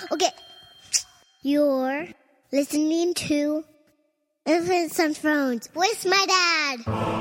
Okay. You're listening to Infants on Thrones with my dad.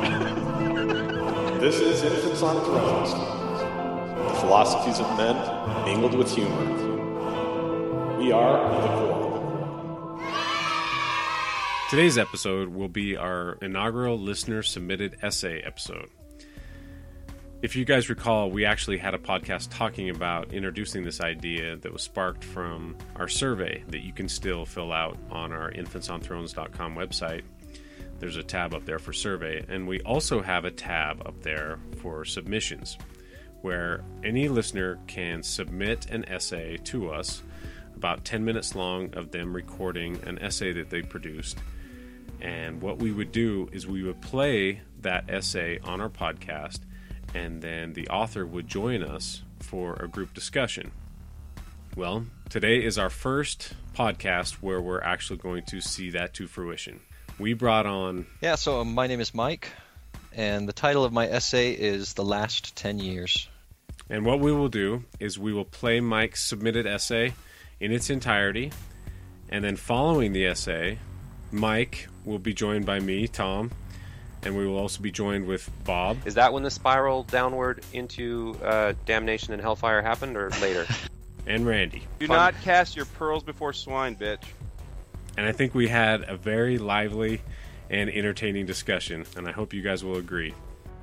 This is Infants on Thrones, the philosophies of men mingled with humor. We are the Core. Today's episode will be our inaugural listener-submitted essay episode. If you guys recall, we actually had a podcast talking about introducing this idea that was sparked from our survey that you can still fill out on our infantsonthrones.com website. There's a tab up there for survey, and we also have a tab up there for submissions, where any listener can submit an essay to us, about 10 minutes long of them recording an essay that they produced. And what we would do is we would play that essay on our podcast, and then the author would join us for a group discussion. Well, today is our first podcast where we're actually going to see that to fruition. We brought on... So my name is Mike, and the title of my essay is The Last 10 Years. And what we will do is we will play Mike's submitted essay in its entirety, and then following the essay, Mike will be joined by me, Tom, and we will also be joined with Bob. Is that when the spiral downward into damnation and hellfire happened, or later? And Randy. Do not cast your pearls before swine, bitch. And I think we had a very lively and entertaining discussion, and I hope you guys will agree.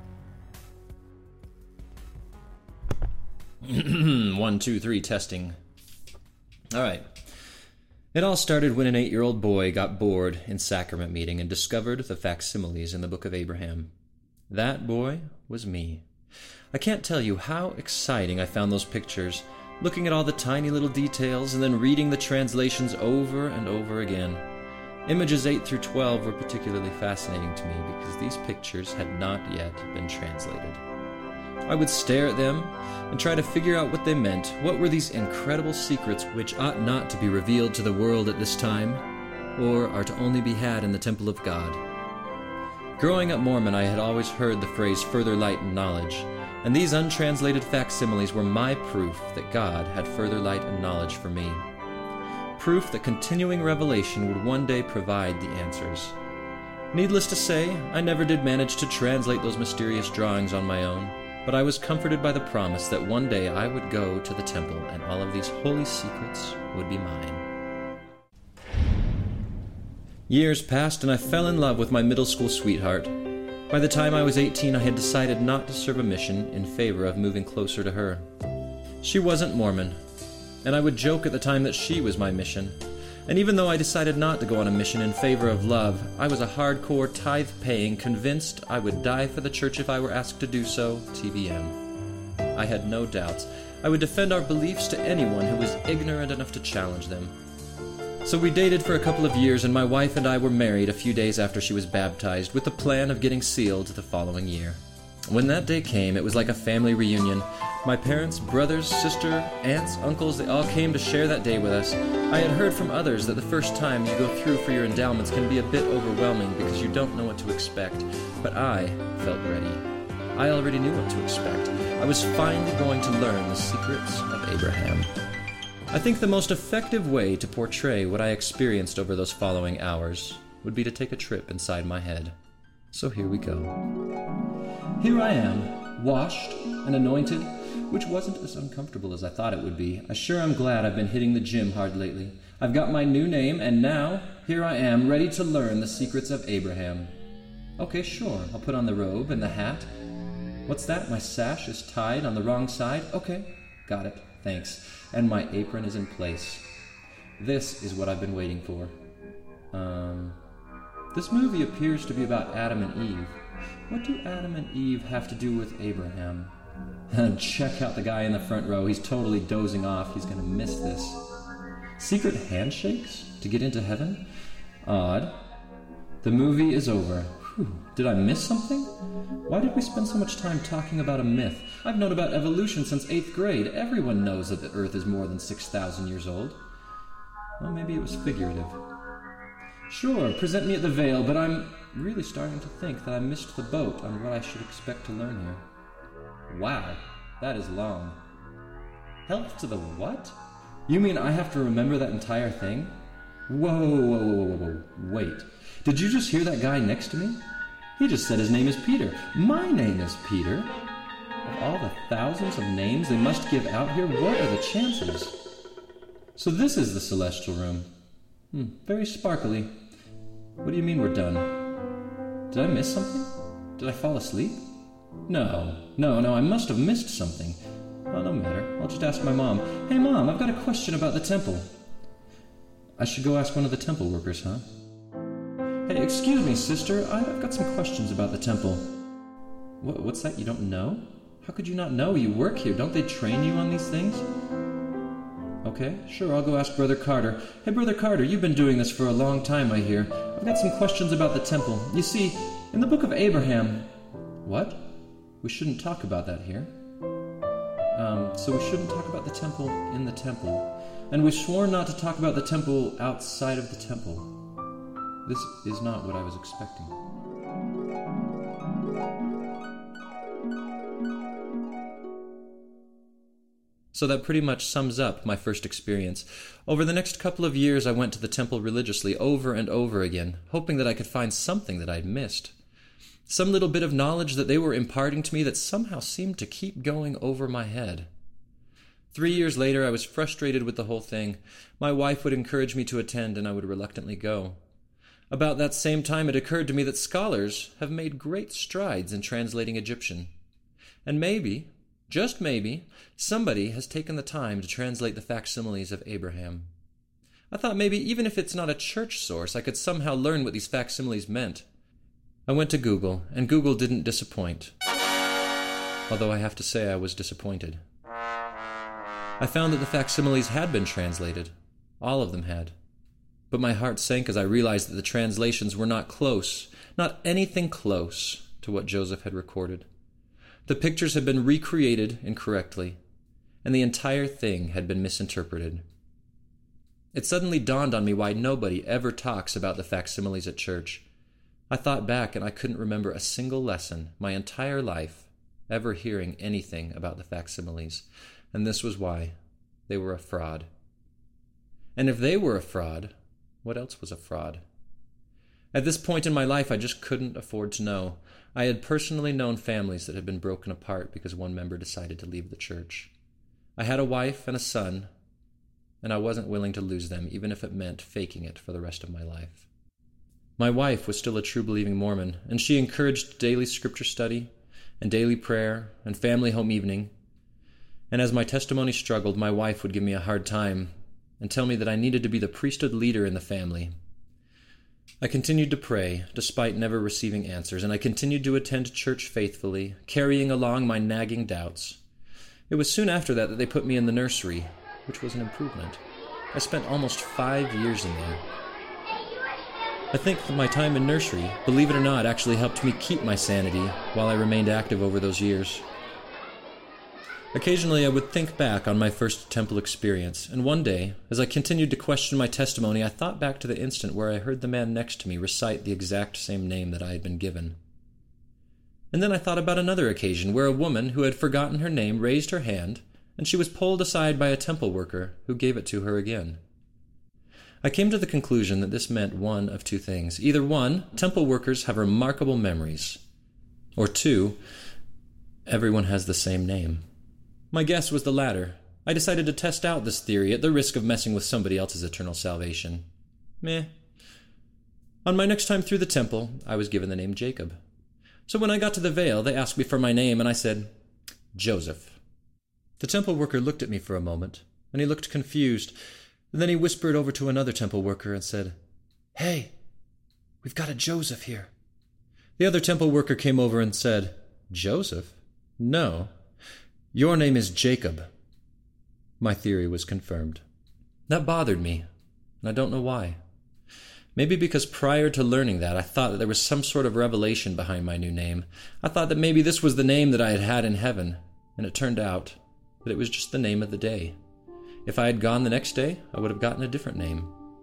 1, 2, 3, testing. All right. It all started when an 8-year-old boy got bored in sacrament meeting and discovered the facsimiles in the Book of Abraham. That boy was me. I can't tell you how exciting I found those pictures, looking at all the tiny little details and then reading the translations over and over again. Images 8 through 12 were particularly fascinating to me because these pictures had not yet been translated. I would stare at them and try to figure out what they meant. What were these incredible secrets which ought not to be revealed to the world at this time, or are to only be had in the temple of God? Growing up Mormon, I had always heard the phrase further light and knowledge, and these untranslated facsimiles were my proof that God had further light and knowledge for me. Proof that continuing revelation would one day provide the answers. Needless to say, I never did manage to translate those mysterious drawings on my own, but I was comforted by the promise that one day I would go to the temple and all of these holy secrets would be mine. Years passed and I fell in love with my middle school sweetheart. By the time I was 18, I had decided not to serve a mission in favor of moving closer to her. She wasn't Mormon, and I would joke at the time that she was my mission. And even though I decided not to go on a mission in favor of love, I was a hardcore, tithe-paying, convinced I would die for the church if I were asked to do so, TBM. I had no doubts. I would defend our beliefs to anyone who was ignorant enough to challenge them. So we dated for a couple of years, and my wife and I were married a few days after she was baptized, with the plan of getting sealed the following year. When that day came, it was like a family reunion. My parents, brothers, sister, aunts, uncles, they all came to share that day with us. I had heard from others that the first time you go through for your endowments can be a bit overwhelming because you don't know what to expect, but I felt ready. I already knew what to expect. I was finally going to learn the secrets of Abraham. I think the most effective way to portray what I experienced over those following hours would be to take a trip inside my head. So here we go. Here I am, washed and anointed, which wasn't as uncomfortable as I thought it would be. I sure am glad I've been hitting the gym hard lately. I've got my new name, and now, here I am, ready to learn the secrets of Abraham. Okay, sure, I'll put on the robe and the hat. What's that? My sash is tied on the wrong side? Okay, got it, thanks. And my apron is in place. This is what I've been waiting for. This movie appears to be about Adam and Eve. What do Adam and Eve have to do with Abraham? Check out the guy in the front row. He's totally dozing off. He's going to miss this. Secret handshakes to get into heaven? Odd. The movie is over. Whew. Did I miss something? Why did we spend so much time talking about a myth? I've known about evolution since 8th grade. Everyone knows that the Earth is more than 6,000 years old. Well, maybe it was figurative. Sure, present me at the veil, but I'm really starting to think that I missed the boat on what I should expect to learn here. Wow, that is long. Health to the what? You mean I have to remember that entire thing? Whoa. Wait. Did you just hear that guy next to me? He just said his name is Peter. My name is Peter. Of all the thousands of names they must give out here, what are the chances? So this is the celestial room. Very sparkly. What do you mean we're done? Did I miss something? Did I fall asleep? No, I must have missed something. Well, no matter. I'll just ask my mom. Hey, Mom, I've got a question about the temple. I should go ask one of the temple workers, huh? Hey, excuse me, sister. I've got some questions about the temple. What's that? You don't know? How could you not know? You work here. Don't they train you on these things? Okay, sure, I'll go ask Brother Carter. Hey, Brother Carter, you've been doing this for a long time, I hear. I've got some questions about the temple. You see, in the book of Abraham... What? We shouldn't talk about that here. So we shouldn't talk about the temple in the temple. And we've sworn not to talk about the temple outside of the temple. This is not what I was expecting. So that pretty much sums up my first experience. Over the next couple of years, I went to the temple religiously over and over again, hoping that I could find something that I'd missed. Some little bit of knowledge that they were imparting to me that somehow seemed to keep going over my head. 3 years later, I was frustrated with the whole thing. My wife would encourage me to attend, and I would reluctantly go. About that same time, it occurred to me that scholars have made great strides in translating Egyptian. And maybe, just maybe, somebody has taken the time to translate the facsimiles of Abraham. I thought maybe even if it's not a church source, I could somehow learn what these facsimiles meant. I went to Google, and Google didn't disappoint. Although I have to say I was disappointed. I found that the facsimiles had been translated. All of them had. But my heart sank as I realized that the translations were not close, not anything close to what Joseph had recorded. The pictures had been recreated incorrectly, and the entire thing had been misinterpreted. It suddenly dawned on me why nobody ever talks about the facsimiles at church. I thought back and I couldn't remember a single lesson, my entire life, ever hearing anything about the facsimiles, and this was why. They were a fraud. And if they were a fraud, what else was a fraud? At this point in my life, I just couldn't afford to know. I had personally known families that had been broken apart because one member decided to leave the church. I had a wife and a son, and I wasn't willing to lose them, even if it meant faking it for the rest of my life. My wife was still a true-believing Mormon, and she encouraged daily scripture study and daily prayer and family home evening. And as my testimony struggled, my wife would give me a hard time and tell me that I needed to be the priesthood leader in the family. I continued to pray, despite never receiving answers, and I continued to attend church faithfully, carrying along my nagging doubts. It was soon after that they put me in the nursery, which was an improvement. I spent almost 5 years in there. I think that my time in nursery, believe it or not, actually helped me keep my sanity while I remained active over those years. Occasionally I would think back on my first temple experience, and one day, as I continued to question my testimony, I thought back to the instant where I heard the man next to me recite the exact same name that I had been given. And then I thought about another occasion where a woman who had forgotten her name raised her hand, and she was pulled aside by a temple worker who gave it to her again. I came to the conclusion that this meant one of two things. Either one, temple workers have remarkable memories, or two, everyone has the same name. My guess was the latter. I decided to test out this theory at the risk of messing with somebody else's eternal salvation. Meh. On my next time through the temple, I was given the name Jacob. So when I got to the veil, they asked me for my name, and I said, Joseph. The temple worker looked at me for a moment, and he looked confused. And then he whispered over to another temple worker and said, Hey, we've got a Joseph here. The other temple worker came over and said, Joseph? No. Your name is Jacob. My theory was confirmed. That bothered me, and I don't know why. Maybe because prior to learning that, I thought that there was some sort of revelation behind my new name. I thought that maybe this was the name that I had had in heaven, and it turned out that it was just the name of the day. If I had gone the next day, I would have gotten a different name.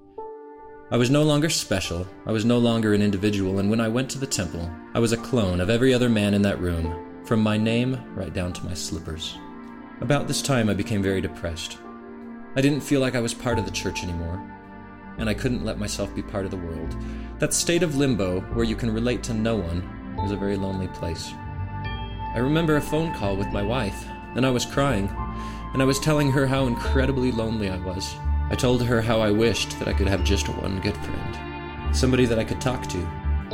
I was no longer special, I was no longer an individual, and when I went to the temple, I was a clone of every other man in that room, from my name right down to my slippers. About this time, I became very depressed. I didn't feel like I was part of the church anymore, and I couldn't let myself be part of the world. That state of limbo where you can relate to no one was a very lonely place. I remember a phone call with my wife, and I was crying, and I was telling her how incredibly lonely I was. I told her how I wished that I could have just one good friend, somebody that I could talk to.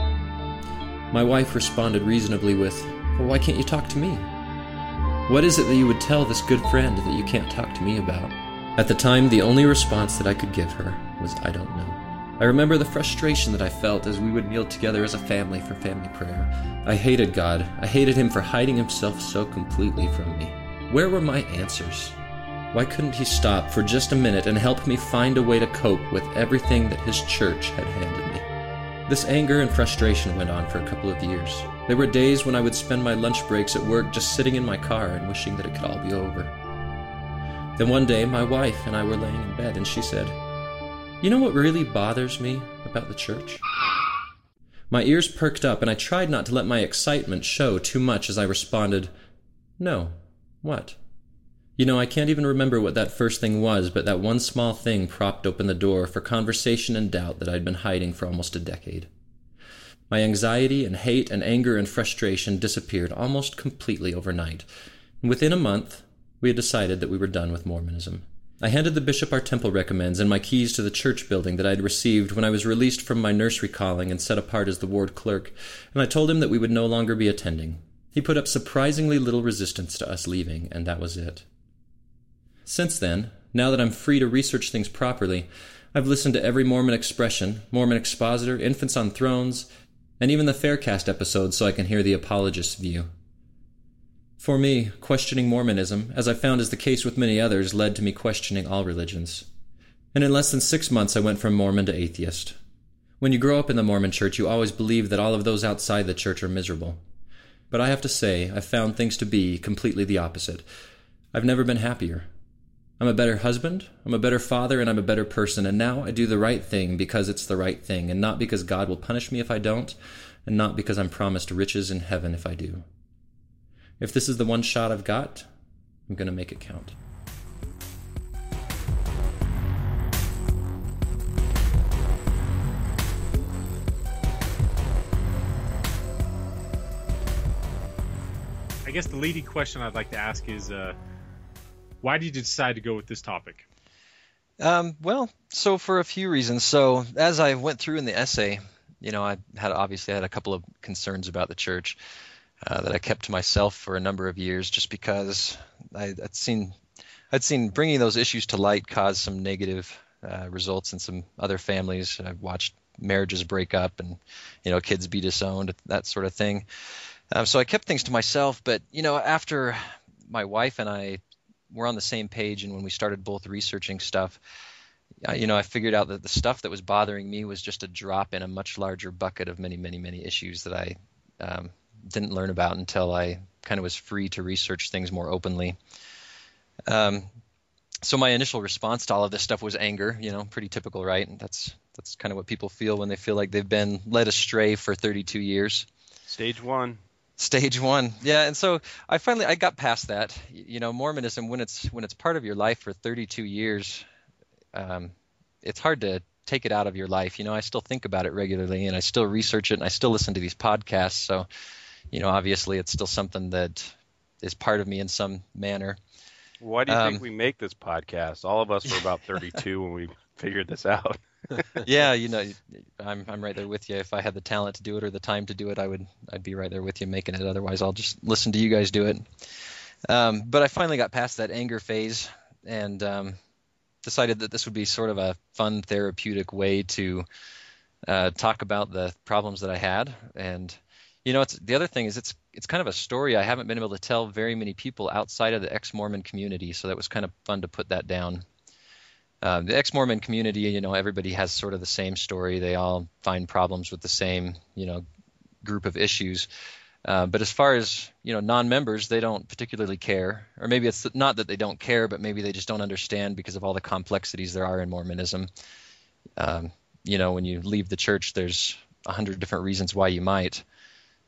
My wife responded reasonably with, "Well, why can't you talk to me? What is it that you would tell this good friend that you can't talk to me about?" At the time, the only response that I could give her was, "I don't know." I remember the frustration that I felt as we would kneel together as a family for family prayer. I hated God. I hated him for hiding himself so completely from me. Where were my answers? Why couldn't he stop for just a minute and help me find a way to cope with everything that his church had handed me? This anger and frustration went on for a couple of years. There were days when I would spend my lunch breaks at work just sitting in my car and wishing that it could all be over. Then one day, my wife and I were laying in bed, and she said, "You know what really bothers me about the church?" My ears perked up, and I tried not to let my excitement show too much as I responded, "No. What?" You know, I can't even remember what that first thing was, but that one small thing propped open the door for conversation and doubt that I'd been hiding for almost a decade. My anxiety and hate and anger and frustration disappeared almost completely overnight. And within a month, we had decided that we were done with Mormonism. I handed the bishop our temple recommends and my keys to the church building that I had received when I was released from my nursery calling and set apart as the ward clerk, and I told him that we would no longer be attending. He put up surprisingly little resistance to us leaving, and that was it. Since then, now that I'm free to research things properly, I've listened to every Mormon expression, Mormon expositor, Infants on Thrones, and even the Faircast episodes so I can hear the apologist's view. For me, questioning Mormonism, as I found is the case with many others, led to me questioning all religions. And in less than 6 months I went from Mormon to atheist. When you grow up in the Mormon church, you always believe that all of those outside the church are miserable. But I have to say, I've found things to be completely the opposite. I've never been happier. I'm a better husband, I'm a better father, and I'm a better person, and now I do the right thing because it's the right thing, and not because God will punish me if I don't, and not because I'm promised riches in heaven if I do. If this is the one shot I've got, I'm going to make it count. I guess the leading question I'd like to ask is, why did you decide to go with this topic? Well, so for a few reasons. So as I went through in the essay, I had a couple of concerns about the church that I kept to myself for a number of years, just because I'd seen bringing those issues to light cause some negative results in some other families. I've watched marriages break up and kids be disowned, that sort of thing. So I kept things to myself. But after my wife and I were on the same page, and when we started both researching stuff, I figured out that the stuff that was bothering me was just a drop in a much larger bucket of many, many, many issues that I didn't learn about until I kind of was free to research things more openly. So my initial response to all of this stuff was anger, pretty typical, right? And that's kind of what people feel when they feel like they've been led astray for 32 years. Stage one. Yeah. And so I got past that. Mormonism, when it's part of your life for 32 years, it's hard to take it out of your life. I still think about it regularly, and I still research it, and I still listen to these podcasts. So, obviously it's still something that is part of me in some manner. Why do you think we make this podcast? All of us were about 32 when we figured this out. Yeah, I'm right there with you. If I had the talent to do it or the time to do it, I'd be right there with you making it. Otherwise, I'll just listen to you guys do it. But I finally got past that anger phase and decided that this would be sort of a fun therapeutic way to talk about the problems that I had. And the other thing is it's kind of a story I haven't been able to tell very many people outside of the ex-Mormon community. So that was kind of fun to put that down. The ex-Mormon community, everybody has sort of the same story. They all find problems with the same, group of issues. But as far as, non-members, they don't particularly care. Or maybe it's not that they don't care, but maybe they just don't understand because of all the complexities there are in Mormonism. When you leave the church, there's 100 different reasons why you might.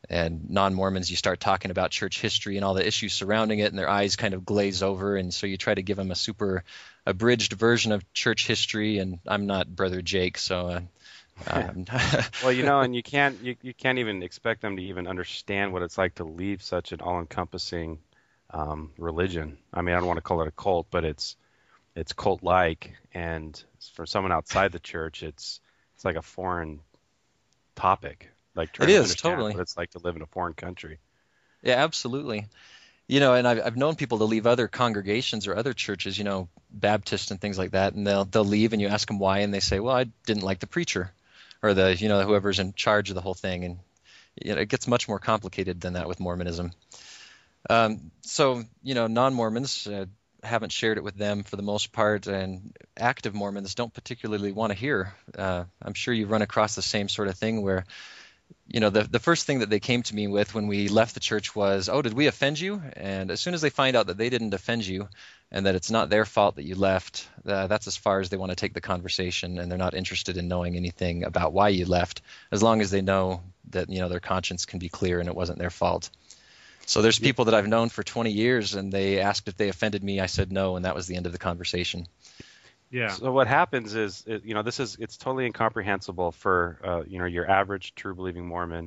And non-Mormons, you start talking about church history and all the issues surrounding it, and their eyes kind of glaze over. And so you try to give them a super abridged version of church history. And I'm not Brother Jake, so. Well, and you can't even expect them to even understand what it's like to leave such an all-encompassing religion. I mean, I don't want to call it a cult, but it's cult-like, and for someone outside the church, it's like a foreign topic. Like trying to understand what it's like to live in a foreign country. Yeah, absolutely. And I've known people to leave other congregations or other churches, Baptist and things like that, and they'll leave, and you ask them why, and they say, well, I didn't like the preacher or the whoever's in charge of the whole thing, and it gets much more complicated than that with Mormonism. So non-Mormons haven't shared it with them for the most part, and active Mormons don't particularly want to hear. I'm sure you've run across the same sort of thing where the first thing that they came to me with when we left the church was, oh, did we offend you? And as soon as they find out that they didn't offend you and that it's not their fault that you left, that's as far as they want to take the conversation, and they're not interested in knowing anything about why you left, as long as they know that their conscience can be clear and it wasn't their fault. So there's people that I've known for 20 years, and they asked if they offended me. I said no, and that was the end of the conversation. Yeah. So what happens is, it's totally incomprehensible for your average true believing Mormon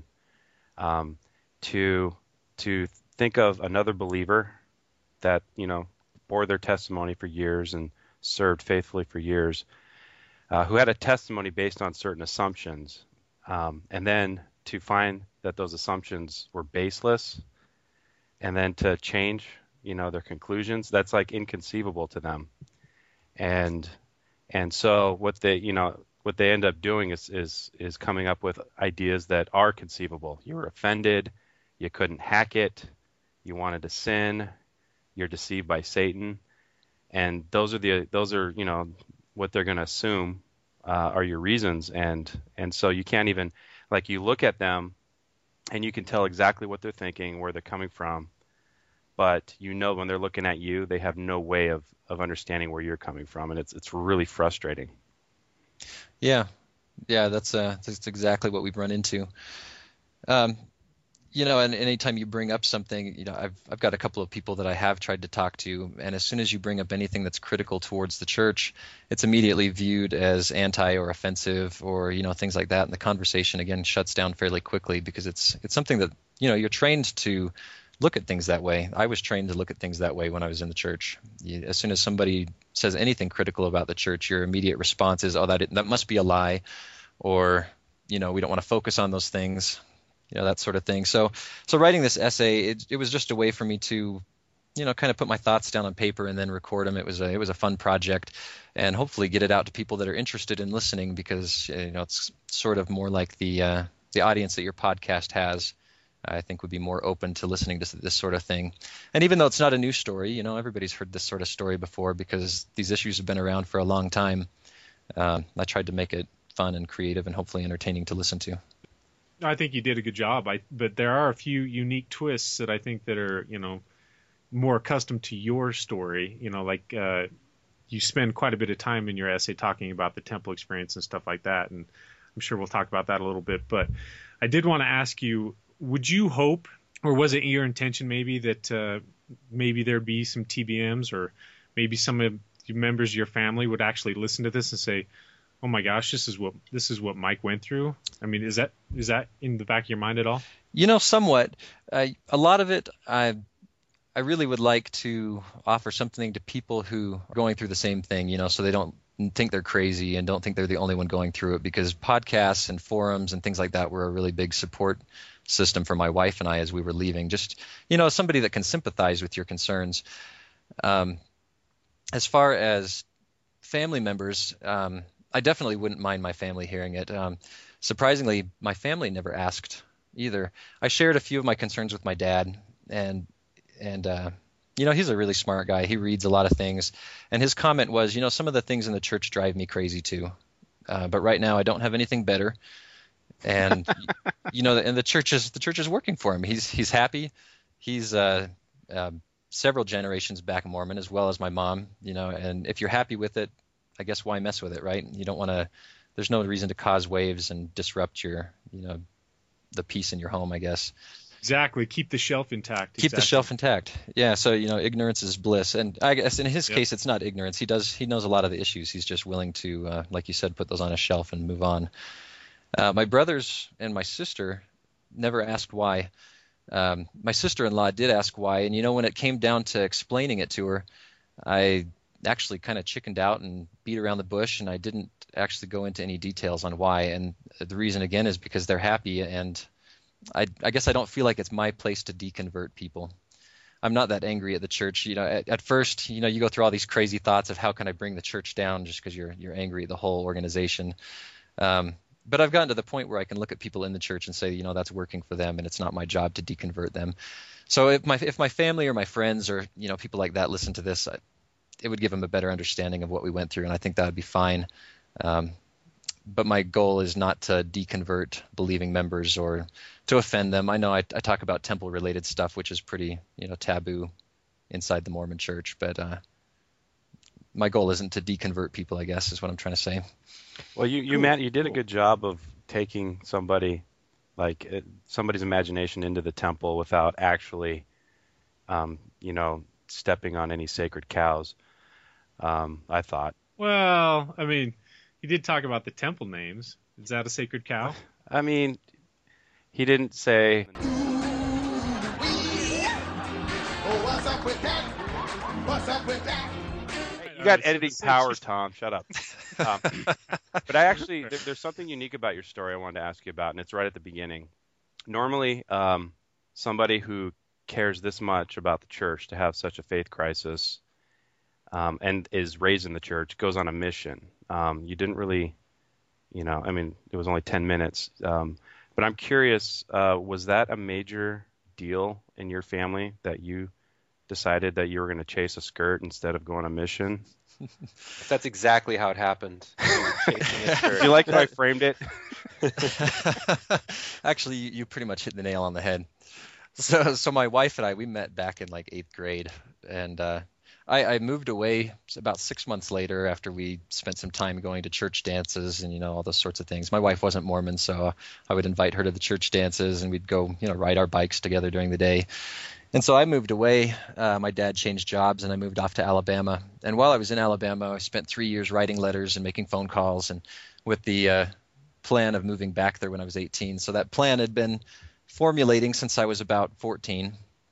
to think of another believer that bore their testimony for years and served faithfully for years, who had a testimony based on certain assumptions, and then to find that those assumptions were baseless, and then to change their conclusions. That's like inconceivable to them. And so what they end up doing is coming up with ideas that are conceivable. You were offended, you couldn't hack it, you wanted to sin, you're deceived by Satan, and those are what they're going to assume are your reasons, and so you can't even, like, you look at them and you can tell exactly what they're thinking, where they're coming from. But when they're looking at you, they have no way of understanding where you're coming from, and it's really frustrating. Yeah, that's exactly what we've run into. And anytime you bring up something, I've got a couple of people that I have tried to talk to, and as soon as you bring up anything that's critical towards the church, it's immediately viewed as anti or offensive or things like that, and the conversation again shuts down fairly quickly because it's something that you're trained to look at things that way. I was trained to look at things that way when I was in the church. As soon as somebody says anything critical about the church, your immediate response is, oh, that must be a lie, or we don't want to focus on those things, that sort of thing. So writing this essay, it was just a way for me to kind of put my thoughts down on paper and then record them. It was a fun project, and hopefully get it out to people that are interested in listening, because it's sort of more like the audience that your podcast has. I think would be more open to listening to this sort of thing. And even though it's not a new story, everybody's heard this sort of story before because these issues have been around for a long time. I tried to make it fun and creative and hopefully entertaining to listen to. I think you did a good job. But there are a few unique twists that I think that are, more accustomed to your story. You spend quite a bit of time in your essay talking about the temple experience and stuff like that. And I'm sure we'll talk about that a little bit. But I did want to ask you, would you hope, or was it your intention maybe that maybe there'd be some TBMs, or maybe some of the members of your family would actually listen to this and say, oh my gosh, this is what Mike went through? I mean, is that in the back of your mind at all? Somewhat. A lot of it, I really would like to offer something to people who are going through the same thing, so they don't think they're crazy and don't think they're the only one going through it, because podcasts and forums and things like that were a really big support system for my wife and I as we were leaving. Just, somebody that can sympathize with your concerns. As far as family members, I definitely wouldn't mind my family hearing it. Surprisingly, my family never asked either. I shared a few of my concerns with my dad, and he's a really smart guy. He reads a lot of things, and his comment was, some of the things in the church drive me crazy too. But right now I don't have anything better. And and the church is working for him. He's happy. He's several generations back Mormon, as well as my mom. And if you're happy with it, I guess why mess with it, right? You don't want to. There's no reason to cause waves and disrupt your the peace in your home, I guess. Exactly. Keep the shelf intact. Keep the shelf intact. Yeah. So, ignorance is bliss. And I guess in his case, it's not ignorance. He knows a lot of the issues. He's just willing to, like you said, put those on a shelf and move on. My brothers and my sister never asked why. My sister-in-law did ask why. And, when it came down to explaining it to her, I actually kind of chickened out and beat around the bush, and I didn't actually go into any details on why. And the reason, again, is because they're happy, and I guess I don't feel like it's my place to deconvert people. I'm not that angry at the church. At first, you go through all these crazy thoughts of how can I bring the church down just because you're angry at the whole organization. But I've gotten to the point where I can look at people in the church and say, that's working for them, and it's not my job to deconvert them. So if my family or my friends or people like that listen to this, it would give them a better understanding of what we went through, and I think that would be fine. But my goal is not to deconvert believing members or to offend them. I know I talk about temple-related stuff, which is pretty taboo inside the Mormon Church, but my goal isn't to deconvert people, I guess, is what I'm trying to say. Well, Matt, you did a good job of taking somebody's imagination into the temple without actually, stepping on any sacred cows. I thought. Well, I mean, he did talk about the temple names. Is that a sacred cow? I mean, he didn't say. What's up with that? What's up with that? You got editing power, Tom. Shut up. But there's something unique about your story I wanted to ask you about, and it's right at the beginning. Normally, somebody who cares this much about the church to have such a faith crisis and is raised in the church goes on a mission. You didn't really, it was only 10 minutes. But I'm curious, was that a major deal in your family that you decided that you were going to chase a skirt instead of go on a mission? That's exactly how it happened. Do you like how I framed it? Actually, you pretty much hit the nail on the head. So my wife and I, we met back in like 8th grade, and I moved away about 6 months later after we spent some time going to church dances and all those sorts of things. My wife wasn't Mormon, so I would invite her to the church dances, and we'd go ride our bikes together during the day. And so I moved away. My dad changed jobs, and I moved off to Alabama. And while I was in Alabama, I spent 3 years writing letters and making phone calls, and with the plan of moving back there when I was 18. So that plan had been formulating since I was about 14.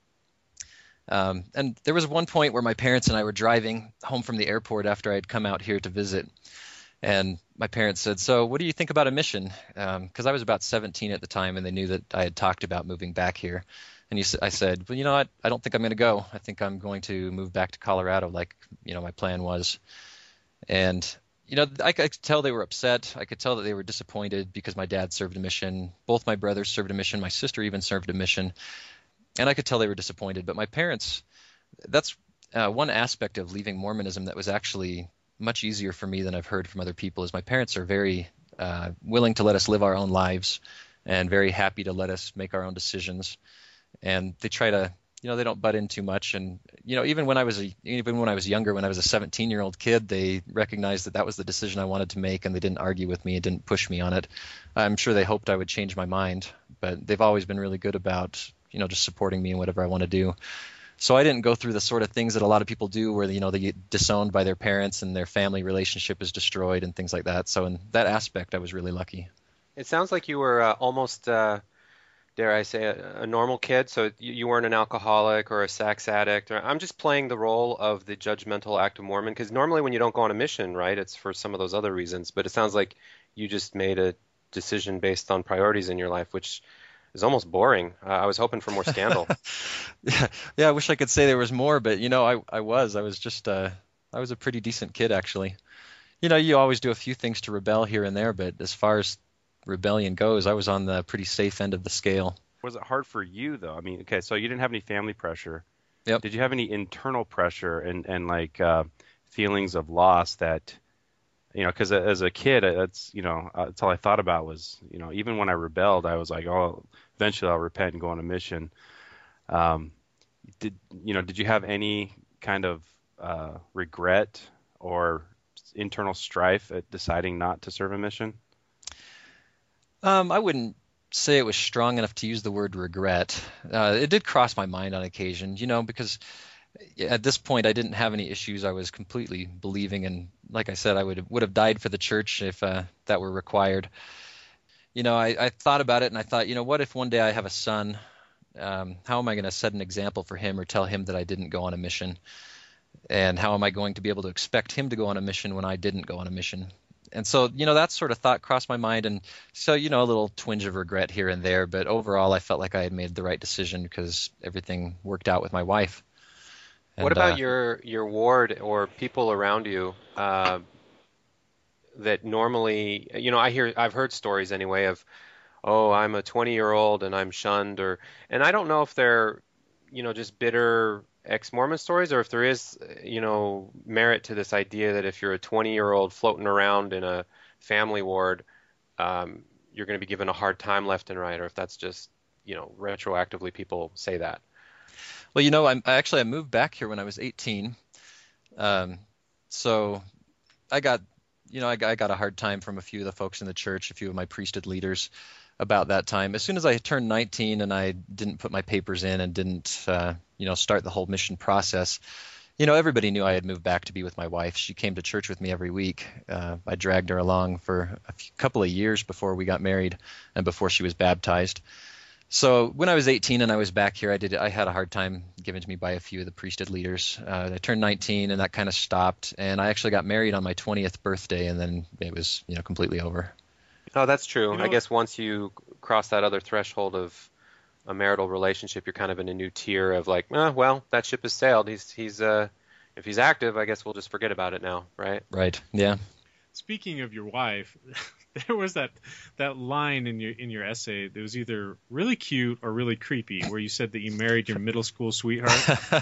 And there was one point where my parents and I were driving home from the airport after I had come out here to visit. And my parents said, "So what do you think about a mission?" Because I was about 17 at the time, and they knew that I had talked about moving back here. And I said, "Well, what? I don't think I'm going to go. I think I'm going to move back to Colorado like, my plan was." And, I could tell they were upset. I could tell that they were disappointed because my dad served a mission. Both my brothers served a mission. My sister even served a mission. And I could tell they were disappointed. But my parents, that's one aspect of leaving Mormonism that was actually much easier for me than I've heard from other people, is my parents are very willing to let us live our own lives and very happy to let us make our own decisions. And they try to, they don't butt in too much. And, even when I was younger, when I was a 17-year-old kid, they recognized that was the decision I wanted to make, and they didn't argue with me and didn't push me on it. I'm sure they hoped I would change my mind, but they've always been really good about, just supporting me in whatever I want to do. So I didn't go through the sort of things that a lot of people do where, they get disowned by their parents and their family relationship is destroyed and things like that. So in that aspect, I was really lucky. It sounds like you were almost, dare I say, a normal kid. So you weren't an alcoholic or a sex addict. I'm just playing the role of the judgmental Act of Mormon, because normally when you don't go on a mission, right, it's for some of those other reasons. But it sounds like you just made a decision based on priorities in your life, which is almost boring. I was hoping for more scandal. Yeah, I wish I could say there was more, but I was just I was a pretty decent kid, actually. You always do a few things to rebel here and there, but as far as rebellion goes, I was on the pretty safe end of the scale. Was it hard for you though? I mean, okay, so you didn't have any family pressure. Yep. Did you have any internal pressure and like feelings of loss that, because as a kid, that's all I thought about was, even when I rebelled, I was like, oh, eventually I'll repent and go on a mission. Did you have any kind of regret or internal strife at deciding not to serve a mission? I wouldn't say it was strong enough to use the word regret. It did cross my mind on occasion, because at this point I didn't have any issues. I was completely believing, and like I said, I would have died for the church if that were required. I thought about it, and I thought, what if one day I have a son? How am I going to set an example for him or tell him that I didn't go on a mission? And how am I going to be able to expect him to go on a mission when I didn't go on a mission? And so, that sort of thought crossed my mind. And so, a little twinge of regret here and there. But overall, I felt like I had made the right decision because everything worked out with my wife. What about your ward or people around you that normally, I've heard stories anyway of, oh, I'm a 20-year-old and I'm shunned, and I don't know if they're, just bitter ex-Mormon stories, or if there is, merit to this idea that if you're a 20-year-old floating around in a family ward, you're going to be given a hard time left and right, or if that's just, retroactively people say that. Well, I moved back here when I was 18, so I got a hard time from a few of the folks in the church, a few of my priesthood leaders, about that time. As soon as I turned 19 and I didn't put my papers in and didn't, start the whole mission process, everybody knew I had moved back to be with my wife. She came to church with me every week. I dragged her along for a couple of years before we got married and before she was baptized. So when I was 18 and I was back here, I had a hard time given to me by a few of the priesthood leaders. I turned 19 and that kind of stopped, and I actually got married on my 20th birthday, and then it was, completely over. Oh, that's true. I guess once you cross that other threshold of a marital relationship, you're kind of in a new tier of like, well, that ship has sailed. He's if he's active, I guess we'll just forget about it now, right? Right. Yeah. Speaking of your wife, there was that line in your essay that was either really cute or really creepy, where you said that you married your middle school sweetheart.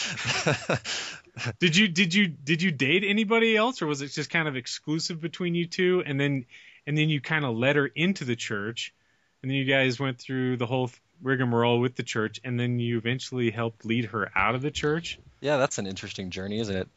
Did you date anybody else, or was it just kind of exclusive between you two? And then you kind of led her into the church, and then you guys went through the whole rigmarole with the church, and then you eventually helped lead her out of the church. Yeah, that's an interesting journey, isn't it?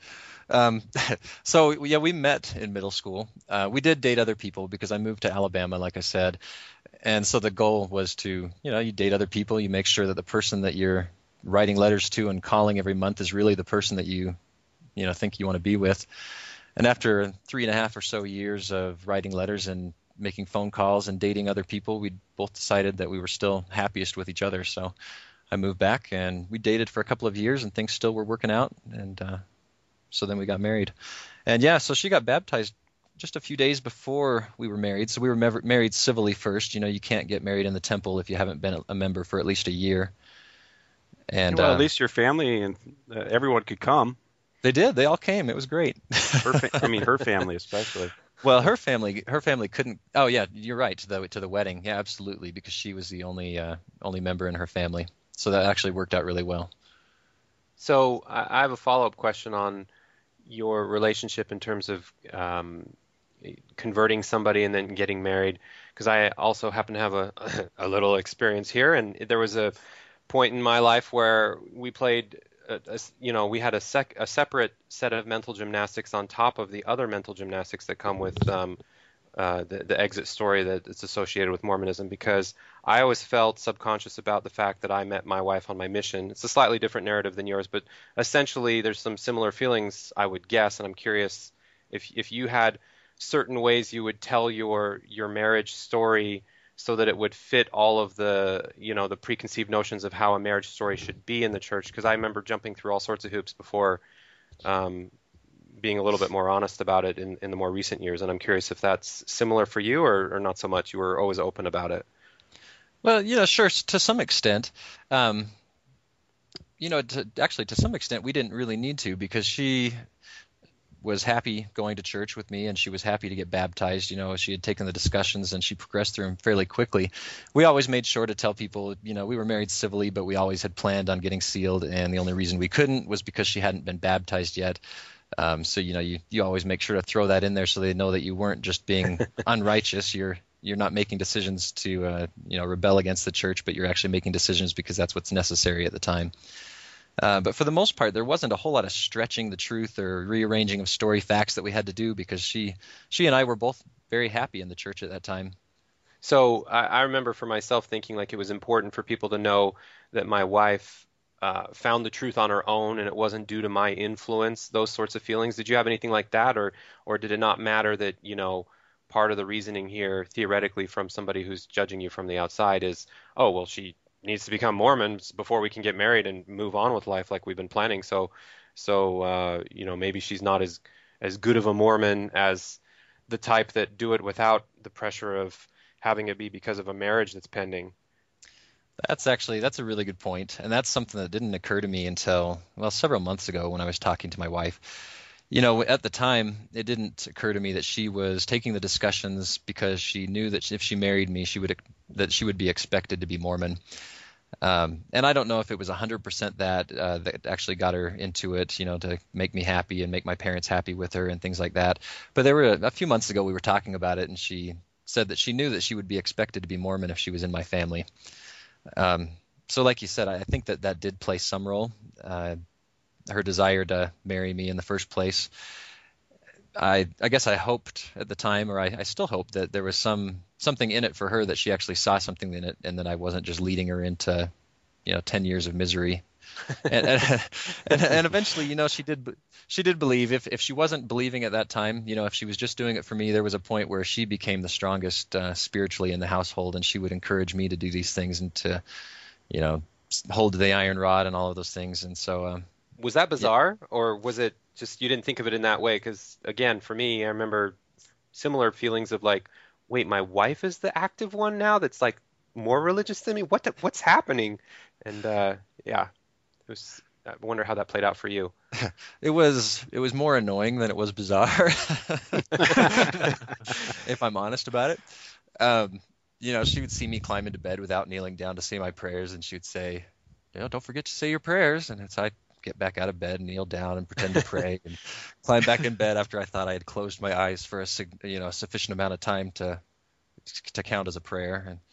So yeah, we met in middle school. We did date other people because I moved to Alabama, like I said. And so the goal was to, you date other people. You make sure that the person that you're writing letters to and calling every month is really the person that you think you want to be with. And after 3.5 or so years of writing letters and making phone calls and dating other people, we both decided that we were still happiest with each other. So I moved back and we dated for a couple of years, and things still were working out. And so then we got married. And yeah, so she got baptized just a few days before we were married. So we were married civilly first. You can't get married in the temple if you haven't been a member for at least a year. And well, at least your family and everyone could come. They did. They all came. It was great. Her family especially. Well, her family couldn't. Oh yeah, you're right. To the wedding. Yeah, absolutely, because she was the only member in her family. So that actually worked out really well. So I have a follow-up question on your relationship in terms of converting somebody and then getting married, because I also happen to have a little experience here, and there was a point in my life where we played. We had a separate set of mental gymnastics on top of the other mental gymnastics that come with the exit story that's associated with Mormonism, because I always felt subconscious about the fact that I met my wife on my mission. It's a slightly different narrative than yours, but essentially there's some similar feelings, I would guess, and I'm curious if you had certain ways you would tell your marriage story so that it would fit all of the the preconceived notions of how a marriage story should be in the church, because I remember jumping through all sorts of hoops before being a little bit more honest about it in the more recent years, and I'm curious if that's similar for you or not so much. You were always open about it. Well, sure, to some extent. To some extent, we didn't really need to, because she was happy going to church with me, and she was happy to get baptized. She had taken the discussions and she progressed through them fairly quickly. We always made sure to tell people, we were married civilly, but we always had planned on getting sealed, and the only reason we couldn't was because she hadn't been baptized yet. So you always make sure to throw that in there so they know that you weren't just being unrighteous. You're not making decisions to rebel against the church, but you're actually making decisions because that's what's necessary at the time. But for the most part, there wasn't a whole lot of stretching the truth or rearranging of story facts that we had to do, because she and I were both very happy in the church at that time. So I remember for myself thinking like it was important for people to know that my wife found the truth on her own and it wasn't due to my influence, those sorts of feelings. Did you have anything like that, or did it not matter that, part of the reasoning here theoretically from somebody who's judging you from the outside is, oh, well, she needs to become Mormon before we can get married and move on with life like we've been planning. So maybe she's not as good of a Mormon as the type that do it without the pressure of having it be because of a marriage that's pending. That's a really good point, and that's something that didn't occur to me until, well, several months ago when I was talking to my wife. At the time, it didn't occur to me that she was taking the discussions because she knew that if she married me, she would be expected to be Mormon. And I don't know if it was 100% that actually got her into it, to make me happy and make my parents happy with her and things like that. But there were a few months ago we were talking about it, and she said that she knew that she would be expected to be Mormon if she was in my family. So like you said, I think that did play some role. Her desire to marry me in the first place. I guess I hoped at the time, or I still hope, that there was something in it for her, that she actually saw something in it, and that I wasn't just leading her into 10 years of misery. and eventually, she did believe. If she wasn't believing at that time, if she was just doing it for me, there was a point where she became the strongest spiritually in the household, and she would encourage me to do these things and to hold the iron rod and all of those things. And so was that bizarre, or was it just you didn't think of it in that way? Because again, for me, I remember similar feelings of like, wait, my wife is the active one now that's like more religious than me. What's happening? And yeah. I wonder how that played out for you. It was more annoying than it was bizarre, if I'm honest about it. She would see me climb into bed without kneeling down to say my prayers, and she would say, don't forget to say your prayers. And I'd get back out of bed, kneel down, and pretend to pray, and climb back in bed after I thought I had closed my eyes for a sufficient amount of time to count as a prayer. And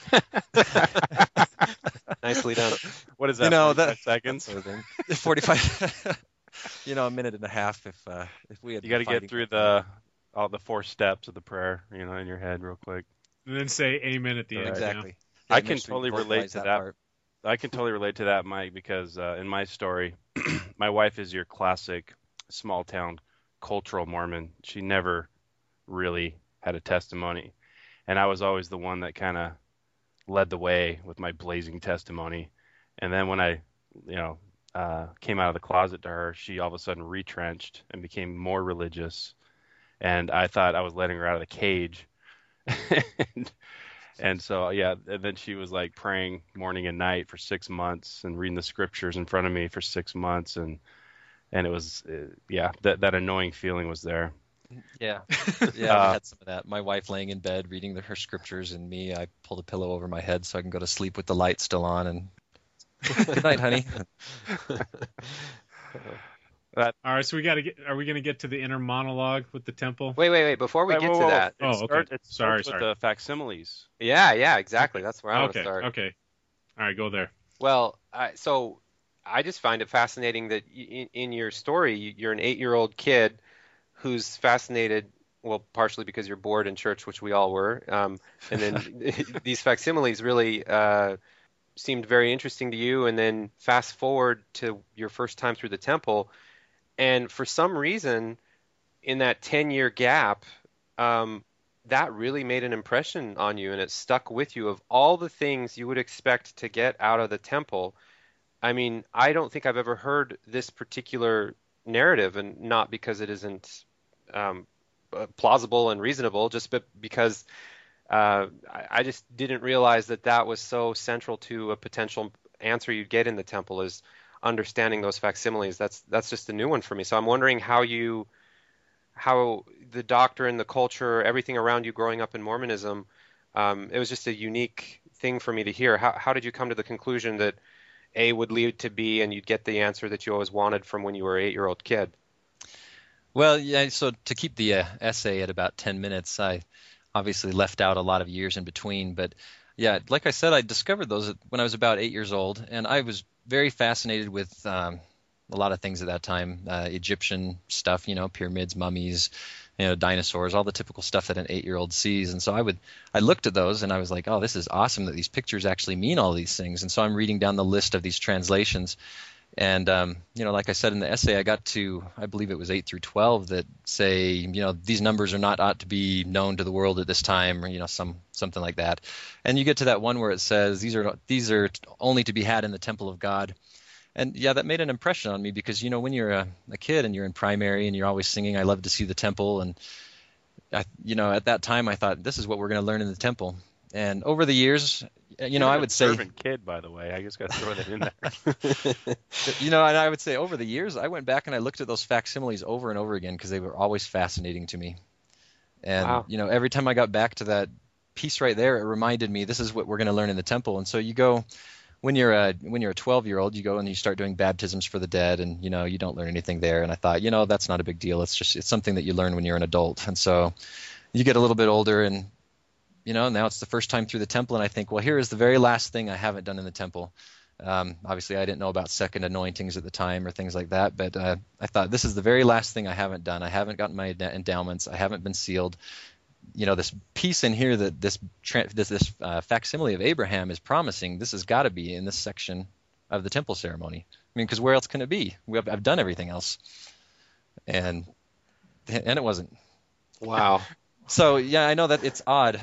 nicely done. What is that? 45 seconds. 45. A minute and a half. If we had, you got to get through all the 4 steps of the prayer, in your head real quick, and then say amen at the end. Exactly. I can totally relate to that. I can totally relate to that, Mike, because in my story, my wife is your classic small town cultural Mormon. She never really had a testimony, and I was always the one that kind of led the way with my blazing testimony. And then when I, came out of the closet to her, she all of a sudden retrenched and became more religious. And I thought I was letting her out of the cage. and so, yeah, and then she was like praying morning and night for 6 months and reading the scriptures in front of me for 6 months. And it was, that annoying feeling was there. Yeah, we had some of that. My wife laying in bed reading her scriptures, and me, I pulled a pillow over my head so I can go to sleep with the light still on. And good night, honey. All right, so are we going to get to the inner monologue with the temple? Wait. Before we get to that. Okay. It starts with the facsimiles. Yeah, exactly. That's where I want to start. Okay. All right, go there. Well, so I just find it fascinating that in your story, you're an 8-year-old kid who's fascinated, well, partially because you're bored in church, which we all were, and then these facsimiles really seemed very interesting to you, and then fast forward to your first time through the temple, and for some reason, in that 10-year gap, that really made an impression on you, and it stuck with you. Of all the things you would expect to get out of the temple, I mean, I don't think I've ever heard this particular narrative, and not because it isn't plausible and reasonable, just because I just didn't realize that was so central to a potential answer you'd get in the temple, is understanding those facsimiles. That's just a new one for me. So I'm wondering how the doctrine, the culture, everything around you growing up in Mormonism, it was just a unique thing for me to hear. How did you come to the conclusion that A would lead to B, and you'd get the answer that you always wanted from when you were an 8-year-old kid? Well, yeah, so to keep the essay at about 10 minutes, I obviously left out a lot of years in between. But yeah, like I said, I discovered those when I was about 8 years old, and I was very fascinated with a lot of things at that time, Egyptian stuff, pyramids, mummies, dinosaurs, all the typical stuff that an 8-year-old sees. And so I looked at those and I was like, oh, this is awesome that these pictures actually mean all these things. And so I'm reading down the list of these translations. And, like I said in the essay, I got to, I believe it was 8 through 12 that say, these numbers are not ought to be known to the world at this time, or, something like that. And you get to that one where it says, these are only to be had in the temple of God. And yeah, that made an impression on me because, when you're a kid and you're in primary and you're always singing, I love to see the temple. And, at that time I thought, this is what we're going to learn in the temple. And over the years, I would say, observant kid, by the way, I just got to throw that in there. And I would say over the years, I went back and I looked at those facsimiles over and over again because they were always fascinating to me. And, Wow. Every time I got back to that piece right there, it reminded me, this is what we're going to learn in the temple. And so you go, when you're a 12-year-old, you go and you start doing baptisms for the dead, and, you don't learn anything there. And I thought, that's not a big deal. It's something that you learn when you're an adult. And so you get a little bit older and, now it's the first time through the temple, and I think, well, here is the very last thing I haven't done in the temple. Obviously, I didn't know about second anointings at the time or things like that, but I thought, this is the very last thing I haven't done. I haven't gotten my endowments. I haven't been sealed. This piece in here that this facsimile of Abraham is promising, this has got to be in this section of the temple ceremony. I mean, because where else can it be? I've done everything else, and it wasn't. Wow. So, yeah, I know that it's odd,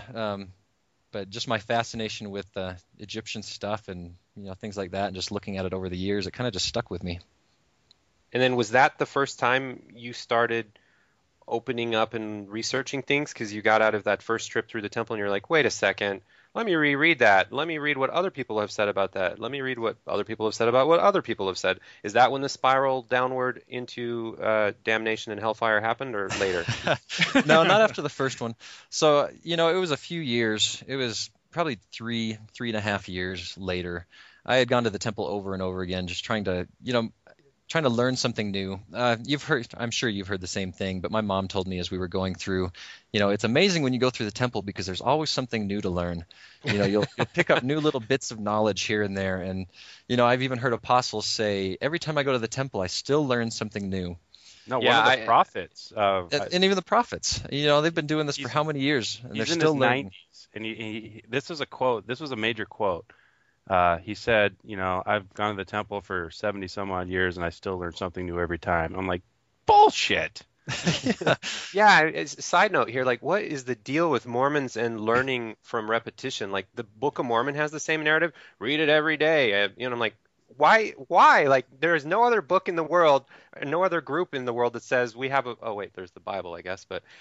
but just my fascination with Egyptian stuff and, things like that, and just looking at it over the years, it kind of just stuck with me. And then was that the first time you started opening up and researching things? Because you got out of that first trip through the temple and you're like, wait a second, let me reread that. Let me read what other people have said about that. Let me read what other people have said about what other people have said. Is that when the spiral downward into damnation and hellfire happened, or later? No, not after the first one. So, it was a few years. It was probably three and a half years later. I had gone to the temple over and over again, just trying to learn something new. I'm sure you've heard the same thing, but my mom told me as we were going through, it's amazing when you go through the temple because there's always something new to learn. You'll pick up new little bits of knowledge here and there. And, I've even heard apostles say, every time I go to the temple, I still learn something new. No, one of the prophets. And even the prophets, they've been doing this for how many years? And they're still learning. In his 90s, and this was a quote. This was a major quote. He said, I've gone to the temple for 70 some odd years and I still learn something new every time. I'm like, bullshit. Yeah. Side note here, like, what is the deal with Mormons and learning from repetition? Like, the Book of Mormon has the same narrative. Read it every day. I'm like, why? Like, there is no other book in the world, no other group in the world that says we have oh wait, there's the Bible, I guess, but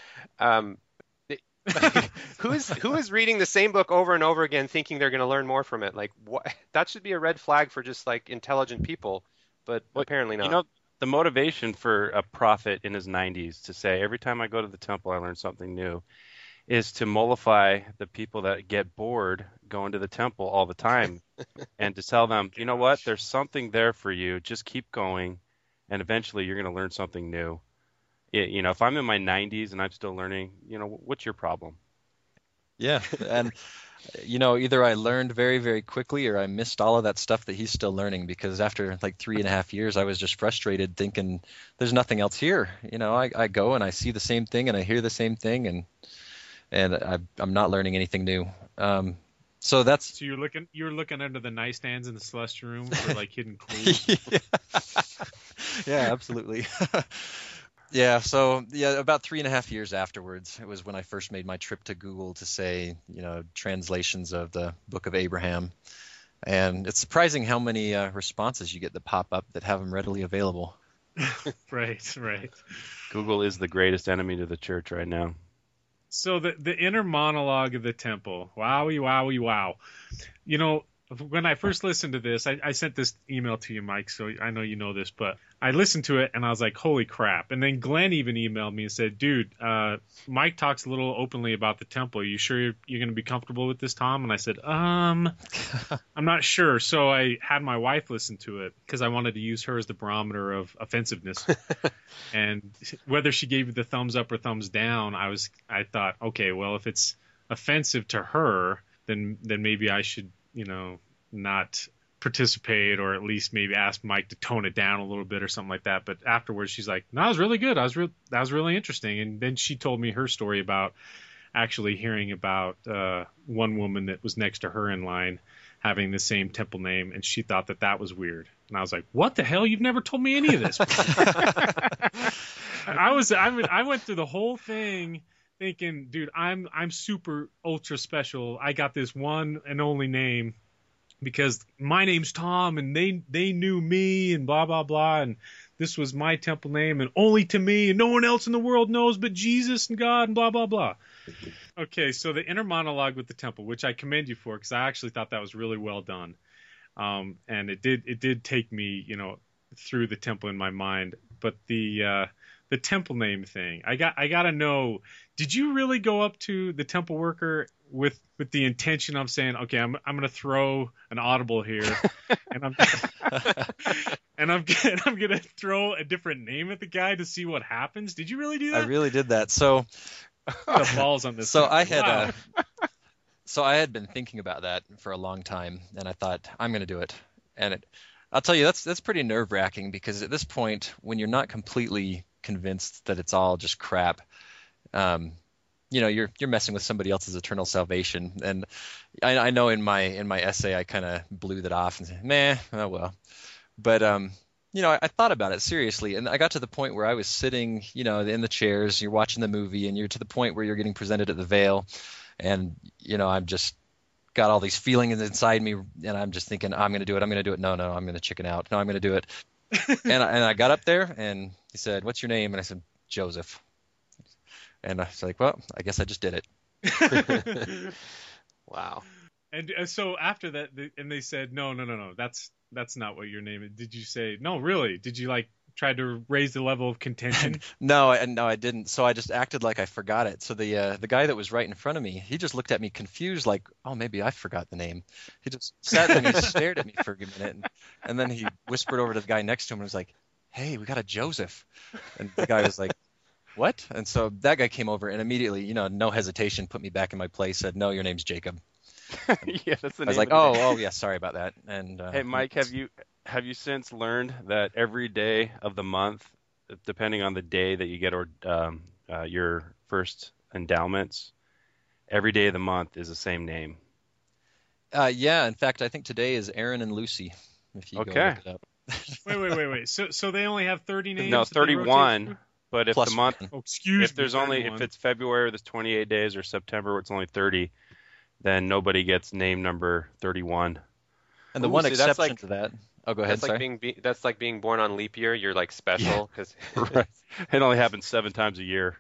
who is reading the same book over and over again thinking they're going to learn more from it? Like, what? That should be a red flag for just like intelligent people, but apparently not. The motivation for a prophet in his 90s to say every time I go to the temple I learn something new is to mollify the people that get bored going to the temple all the time and to tell them, you know what, there's something there for you, just keep going and eventually you're going to learn something new. If I'm in my 90s and I'm still learning, what's your problem? Yeah. And, either I learned very, very quickly or I missed all of that stuff that he's still learning, because after like 3.5 years, I was just frustrated thinking there's nothing else here. I go and I see the same thing and I hear the same thing and I'm not learning anything new. So you're looking under the nightstands in the celestial room for like hidden clues. Yeah, absolutely. Yeah, so about 3.5 years afterwards, it was when I first made my trip to Google to say, translations of the Book of Abraham. And it's surprising how many responses you get that pop up that have them readily available. Right. Google is the greatest enemy to the church right now. So the inner monologue of the temple, wowie, wowie, wow. When I first listened to this, I sent this email to you, Mike, so I know you know this, but I listened to it and I was like, holy crap. And then Glenn even emailed me and said, dude, Mike talks a little openly about the temple. Are you sure you're going to be comfortable with this, Tom? And I said, I'm not sure. So I had my wife listen to it because I wanted to use her as the barometer of offensiveness. And whether she gave me the thumbs up or thumbs down, I thought, okay, well, if it's offensive to her, then maybe I should, not participate, or at least maybe ask Mike to tone it down a little bit or something like that. But afterwards, she's like, "No, it was really good. That was really interesting." And then she told me her story about actually hearing about one woman that was next to her in line having the same temple name, and she thought that was weird. And I was like, "What the hell? You've never told me any of this." I went through the whole thing thinking, dude, I'm super ultra special. I got this one and only name because my name's Tom, and they knew me, and blah blah blah, and this was my temple name, and only to me, and no one else in the world knows but Jesus and God, and blah blah blah. Okay, so the inner monologue with the temple, which I commend you for, because I actually thought that was really well done, and it did take me, through the temple in my mind. But the temple name thing, I got to know, did you really go up to the temple worker with the intention of saying, okay, I'm going to throw an audible here, and I'm going to throw a different name at the guy to see what happens? Did you really do that? I really did that. So the balls on this. So thing. I had Wow. So I had been thinking about that for a long time, and I thought, I'm going to do it. And I'll tell you, that's pretty nerve-wracking, because at this point, when you're not completely convinced that it's all just crap, you're messing with somebody else's eternal salvation. And I know in my essay I kind of blew that off and said, meh, oh well. But I thought about it seriously, and I got to the point where I was sitting, in the chairs, you're watching the movie, and you're to the point where you're getting presented at the veil, and I'm just got all these feelings inside me, and I'm just thinking, I'm going to do it. No, I'm going to chicken out. No, I'm going to do it. and I got up there, and he said, "What's your name?" And I said, "Joseph." And I was like, well, I guess I just did it. Wow. And so after that, and they said, no, that's not what your name is. Did you say, no, really? Did you try to raise the level of contention? No, I didn't. So I just acted like I forgot it. So the guy that was right in front of me, he just looked at me confused, like, oh, maybe I forgot the name. He just sat there and he stared at me for a good minute, and then he whispered over to the guy next to him and was like, "Hey, we got a Joseph." And the guy was like, "What?" And so that guy came over and immediately, no hesitation, put me back in my place, said, "No, your name's Jacob." Yeah, that's the name. I was like, oh yeah, sorry about that. And hey, Mike, have you since learned that every day of the month, depending on the day that you get your first endowments, every day of the month is the same name? Yeah, in fact, I think today is Aaron and Lucy. If you go look it up. Wait. So they only have 30 names? No, 31. But if Plus the month, if it's February, there's 28 days, or September, where it's only 30, then nobody gets name number 31. And the one exception to that. Oh, go ahead. That's like being born on leap year. You're special because right. It only happens 7 times a year.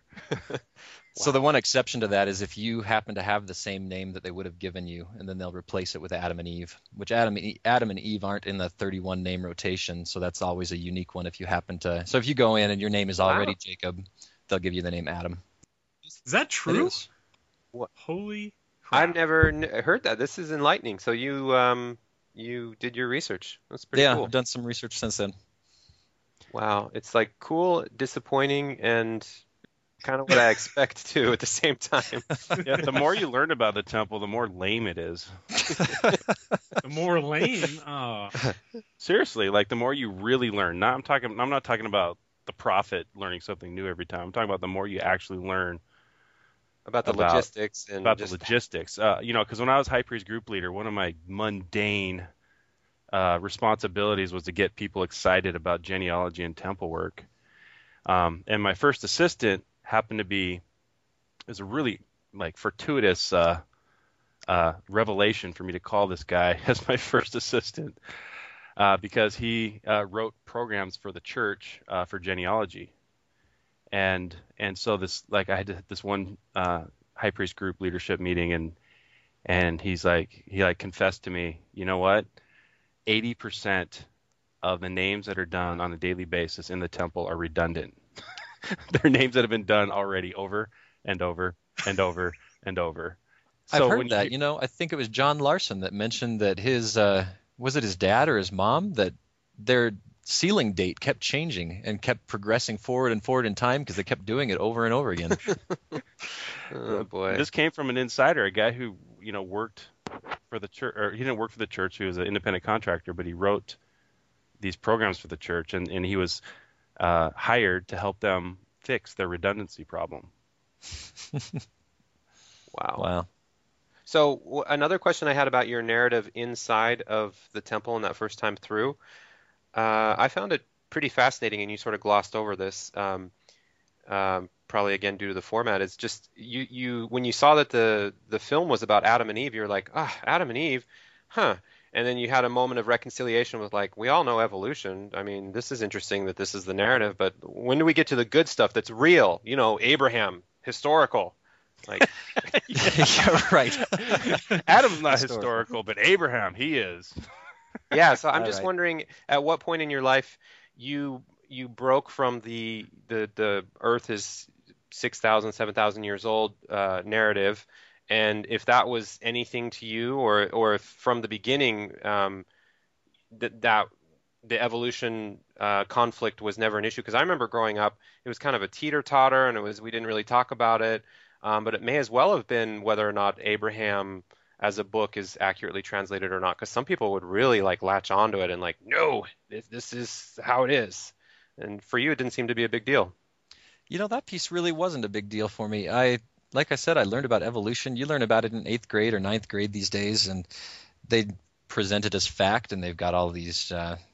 So the one exception to that is if you happen to have the same name that they would have given you, and then they'll replace it with Adam and Eve, which Adam and Eve aren't in the 31 name rotation, so that's always a unique one if you happen to. So if you go in and your name is already Jacob, they'll give you the name Adam. Is that true? It is. What? Holy crap. I've never heard that. This is enlightening. So you did your research. That's pretty cool. Yeah, I've done some research since then. Wow, it's cool, disappointing, and kind of what I expect too at the same time. Yeah, the more you learn about the temple, the more lame it is. The more lame. Oh. Seriously, the more you really learn. I'm not talking about the prophet learning something new every time. I'm talking about the more you actually learn about the logistics and because when I was high priest group leader, one of my mundane responsibilities was to get people excited about genealogy and temple work. And my first assistant happened to be, is a really fortuitous revelation for me to call this guy as my first assistant, because he wrote programs for the church for genealogy. And so this, I had this one high priest group leadership meeting, and he confessed to me, you know what, 80% of the names that are done on a daily basis in the temple are redundant. They're names that have been done already over and over and over and over. So I've heard that. I think it was John Larson that mentioned that his was it his dad or his mom, that their sealing date kept changing and kept progressing forward and forward in time because they kept doing it over and over again. Oh boy! This came from an insider, a guy who worked for the church, or he didn't work for the church. He was an independent contractor, but he wrote these programs for the church, and he was hired to help them fix their redundancy problem. Wow. So another question I had about your narrative inside of the temple in that first time through, I found it pretty fascinating, and you sort of glossed over this, probably again due to the format. It's just you when you saw that the film was about Adam and Eve, you're like, Adam and Eve, huh? And then you had a moment of reconciliation with like, we all know evolution. I mean, this is interesting that this is the narrative, but when do we get to the good stuff that's real? You know, Abraham, historical. Like, yeah, right. Adam's not historical, but Abraham, he is. Yeah, so I'm just wondering, at what point in your life you broke from the Earth is 6,000, 7,000 years old narrative, and if that was anything to you, or if from the beginning that the evolution conflict was never an issue. Because I remember growing up, it was kind of a teeter-totter, and we didn't really talk about it. But it may as well have been whether or not Abraham as a book is accurately translated or not, because some people would really like latch onto it and like, no, this is how it is. And for you, it didn't seem to be a big deal. You know, that piece really wasn't a big deal for me. Like I said, I learned about evolution. You learn about it in 8th grade or 9th grade these days, and they present it as fact, and they've got all these,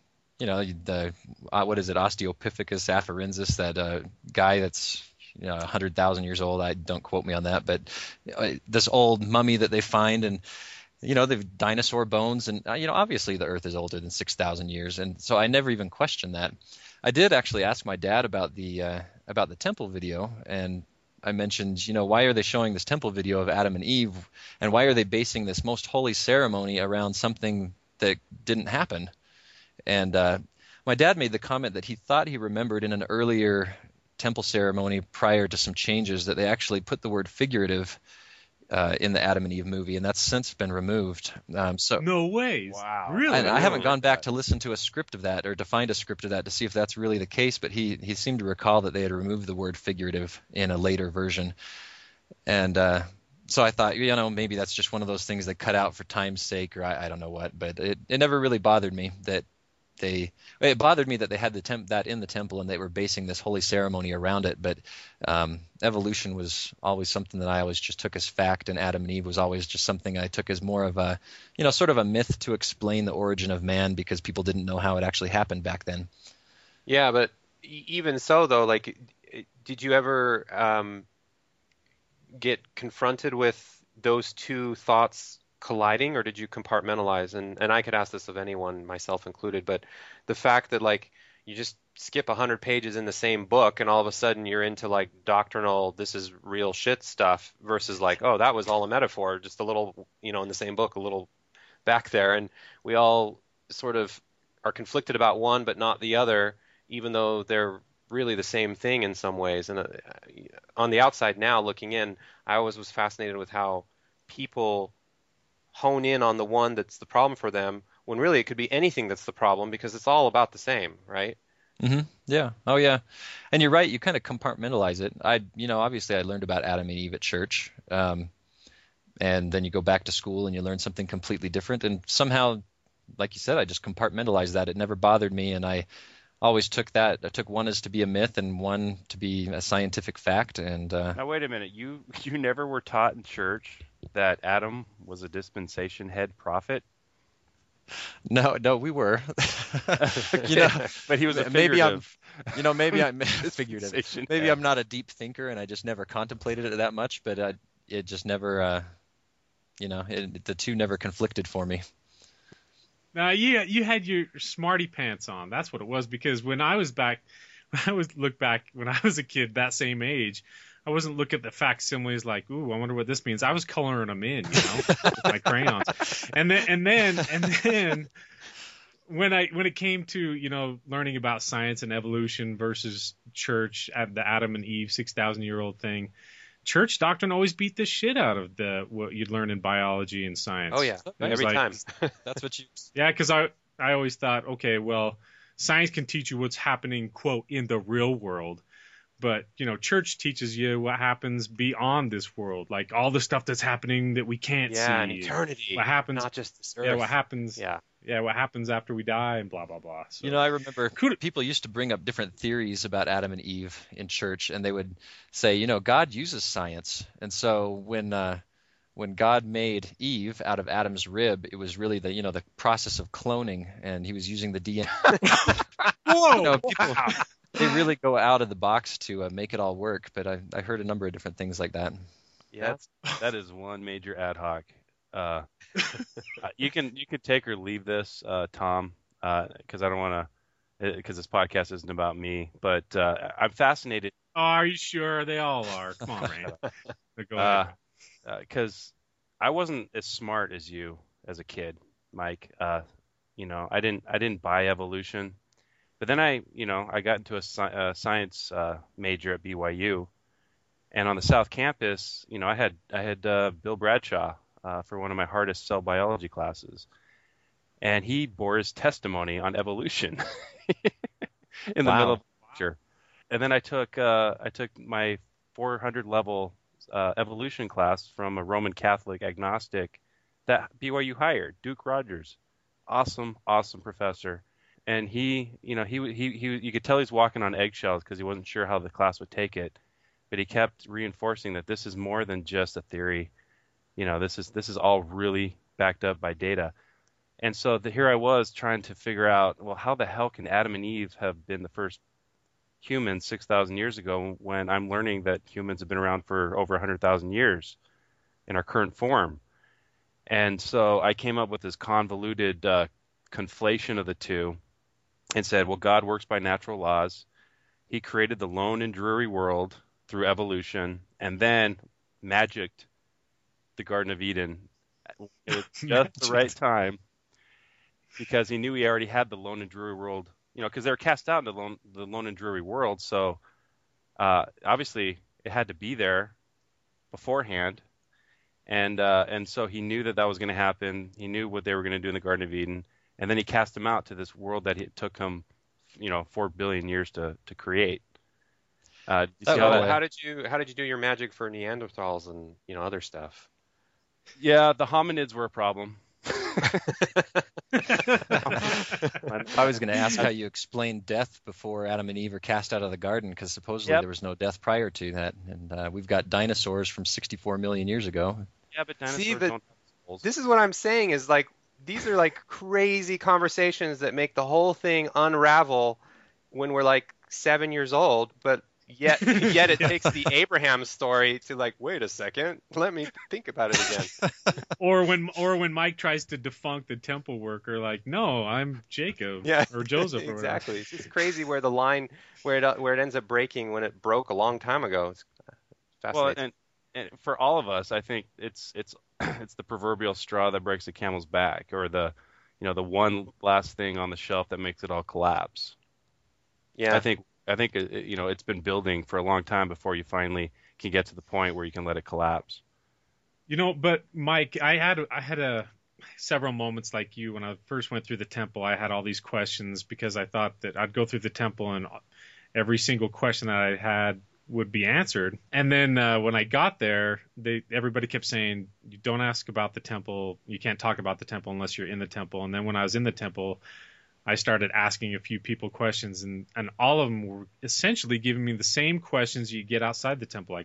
what is it, Osteopithecus afarensis, that guy that's 100,000 years old. Don't quote me on that, but this old mummy that they find, and they've dinosaur bones, and obviously the Earth is older than 6,000 years, and so I never even questioned that. I did actually ask my dad about the temple video, and I mentioned, why are they showing this temple video of Adam and Eve, and why are they basing this most holy ceremony around something that didn't happen? And my dad made the comment that he thought he remembered in an earlier temple ceremony prior to some changes that they actually put the word figurative in the Adam and Eve movie, and that's since been removed. So no ways. Wow. Really? I haven't gone back to listen to a script of that or to find a script of that to see if that's really the case, but he seemed to recall that they had removed the word figurative in a later version. And so I thought, maybe that's just one of those things they cut out for time's sake, or I don't know what, but it never really bothered me that it bothered me that they had that in the temple and they were basing this holy ceremony around it. But evolution was always something that I always just took as fact, and Adam and Eve was always just something I took as more of a, sort of a myth to explain the origin of man, because people didn't know how it actually happened back then. Yeah, but even so, though, like, did you ever get confronted with those two thoughts colliding, or did you compartmentalize? And I could ask this of anyone, myself included, but the fact that like you just skip 100 pages in the same book and all of a sudden you're into like doctrinal, this is real shit stuff, versus like, oh, that was all a metaphor, just a little, in the same book, a little back there, and we all sort of are conflicted about one but not the other, even though they're really the same thing in some ways. And on the outside now looking in, I always was fascinated with how people hone in on the one that's the problem for them, when really it could be anything that's the problem, because it's all about the same, right? Mm-hmm. Yeah. Oh, yeah. And you're right. You kind of compartmentalize it. Obviously I learned about Adam and Eve at church, and then you go back to school and you learn something completely different. And somehow, like you said, I just compartmentalized that. It never bothered me, and I always took that. I took one as to be a myth and one to be a scientific fact. And now wait a minute. You never were taught in church that Adam was a dispensation head prophet? No, we were. But he was a figurative. Maybe I'm figurative. Maybe I'm not a deep thinker, and I just never contemplated it that much. But it just never, the two never conflicted for me. Now, you had your smarty pants on. That's what it was. Because when I was a kid that same age, I wasn't looking at the facsimiles like, ooh, I wonder what this means. I was coloring them in, with my crayons. And then when it came to, learning about science and evolution versus church at the Adam and Eve 6,000-year-old thing, church doctrine always beat the shit out of what you'd learn in biology and science. Oh yeah, every time. That's what you. Yeah, because I always thought, okay, well, science can teach you what's happening, quote, in the real world, But, church teaches you what happens beyond this world, like all the stuff that's happening that we can't see. Yeah, in eternity. What happens, not just this earth. Yeah, what happens. Yeah. Yeah, what happens after we die and blah, blah, blah. So, I remember people used to bring up different theories about Adam and Eve in church, and they would say, God uses science. And so when God made Eve out of Adam's rib, it was really the process of cloning, and he was using the DNA. Whoa! People, they really go out of the box to make it all work, but I heard a number of different things like that. Yeah, that is one major ad hoc. You can take or leave this, Tom, because I don't want to, because this podcast isn't about me. But I'm fascinated. Oh, are you sure? They all are. Come on, Rand. Go ahead. Because I wasn't as smart as you as a kid, Mike. I didn't buy evolution, but then I got into a science major at BYU, and on the South Campus, I had Bill Bradshaw for one of my hardest cell biology classes, and he bore his testimony on evolution in the middle of the lecture. And then I took my 400 level evolution class from a Roman Catholic agnostic that BYU hired, Duke Rogers. Awesome professor. And he you could tell he's walking on eggshells because he wasn't sure how the class would take it, but he kept reinforcing that this is more than just a theory. This is all really backed up by data. And so here I was trying to figure out, well, how the hell can Adam and Eve have been the first humans 6,000 years ago when I'm learning that humans have been around for over 100,000 years in our current form? And so I came up with this convoluted conflation of the two and said, well, God works by natural laws. He created the lone and dreary world through evolution and then magicked the Garden of Eden at just the right time because he knew he already had the lone and dreary world, because they were cast out into the lone and dreary world. So obviously it had to be there beforehand. And so he knew that was going to happen. He knew what they were going to do in the Garden of Eden. And then he cast them out to this world that it took him, 4 billion years to create. How did you do your magic for Neanderthals and, other stuff? Yeah, the hominids were a problem. I was going to ask how you explained death before Adam and Eve were cast out of the garden, because supposedly there was no death prior to that, and we've got dinosaurs from 64 million years ago. Yeah, but dinosaurs don't have souls. This is what I'm saying is these are crazy conversations that make the whole thing unravel when we're 7 years old, but yet it takes the Abraham story to wait a second, let me think about it again. or when Mike tries to debunk the temple worker, no, I'm Jacob or Joseph. Or exactly. It's just crazy where the line where it ends up breaking when it broke a long time ago. It's fascinating. Well, and for all of us, I think it's the proverbial straw that breaks the camel's back, or the one last thing on the shelf that makes it all collapse. Yeah, I think it's been building for a long time before you finally can get to the point where you can let it collapse. But Mike, I had several moments like you when I first went through the temple. I had all these questions because I thought that I'd go through the temple and every single question that I had would be answered. And then when I got there, everybody kept saying, you don't ask about the temple. You can't talk about the temple unless you're in the temple. And then when I was in the temple, I started asking a few people questions, and all of them were essentially giving me the same questions you get outside the temple,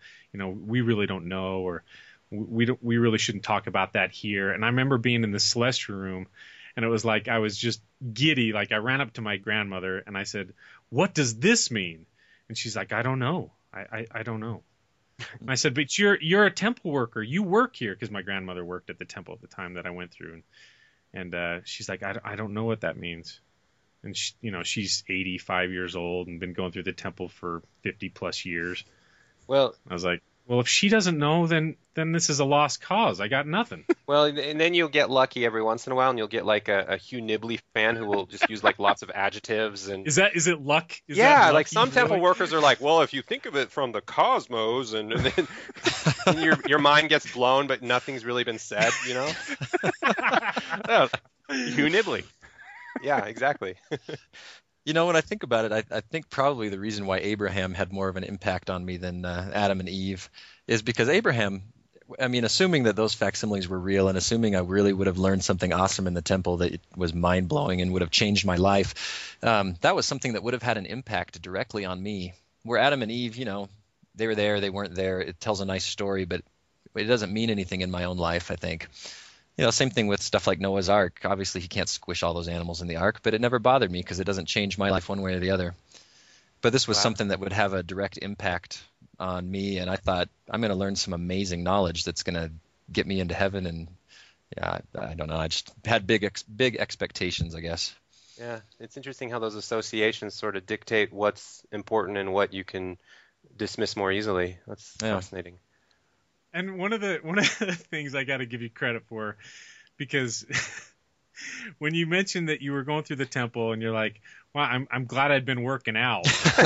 we really don't know, or we really shouldn't talk about that here. And I remember being in the celestial room, and it was I was just giddy. I ran up to my grandmother and I said, "What does this mean?" And she's like, "I don't know. I don't know." And I said, "But you're a temple worker. You work here," because my grandmother worked at the temple at the time that I went through. And she's like, I don't know what that means. And she's 85 years old and been going through the temple for 50 plus years. Well, I was like, well, if she doesn't know, then this is a lost cause. I got nothing. Well, and then you'll get lucky every once in a while, and you'll get a Hugh Nibley fan who will just use lots of adjectives. And is it luck? Yeah, some temple workers are well, if you think of it from the cosmos, and then and your mind gets blown, but nothing's really been said, Hugh Nibley. Yeah, exactly. When I think about it, I think probably the reason why Abraham had more of an impact on me than Adam and Eve is because Abraham, assuming that those facsimiles were real and assuming I really would have learned something awesome in the temple that was mind-blowing and would have changed my life, that was something that would have had an impact directly on me. Where Adam and Eve, they were there, they weren't there. It tells a nice story, but it doesn't mean anything in my own life, I think. Same thing with stuff like Noah's Ark. Obviously, he can't squish all those animals in the ark, but it never bothered me because it doesn't change my life one way or the other. But this was something that would have a direct impact on me, and I thought, I'm going to learn some amazing knowledge that's going to get me into heaven. And I don't know. I just had big expectations, I guess. Yeah, it's interesting how those associations sort of dictate what's important and what you can dismiss more easily. That's fascinating. And one of the things I got to give you credit for, because when you mentioned that you were going through the temple and you're like, "Well, I'm glad I'd been working out,"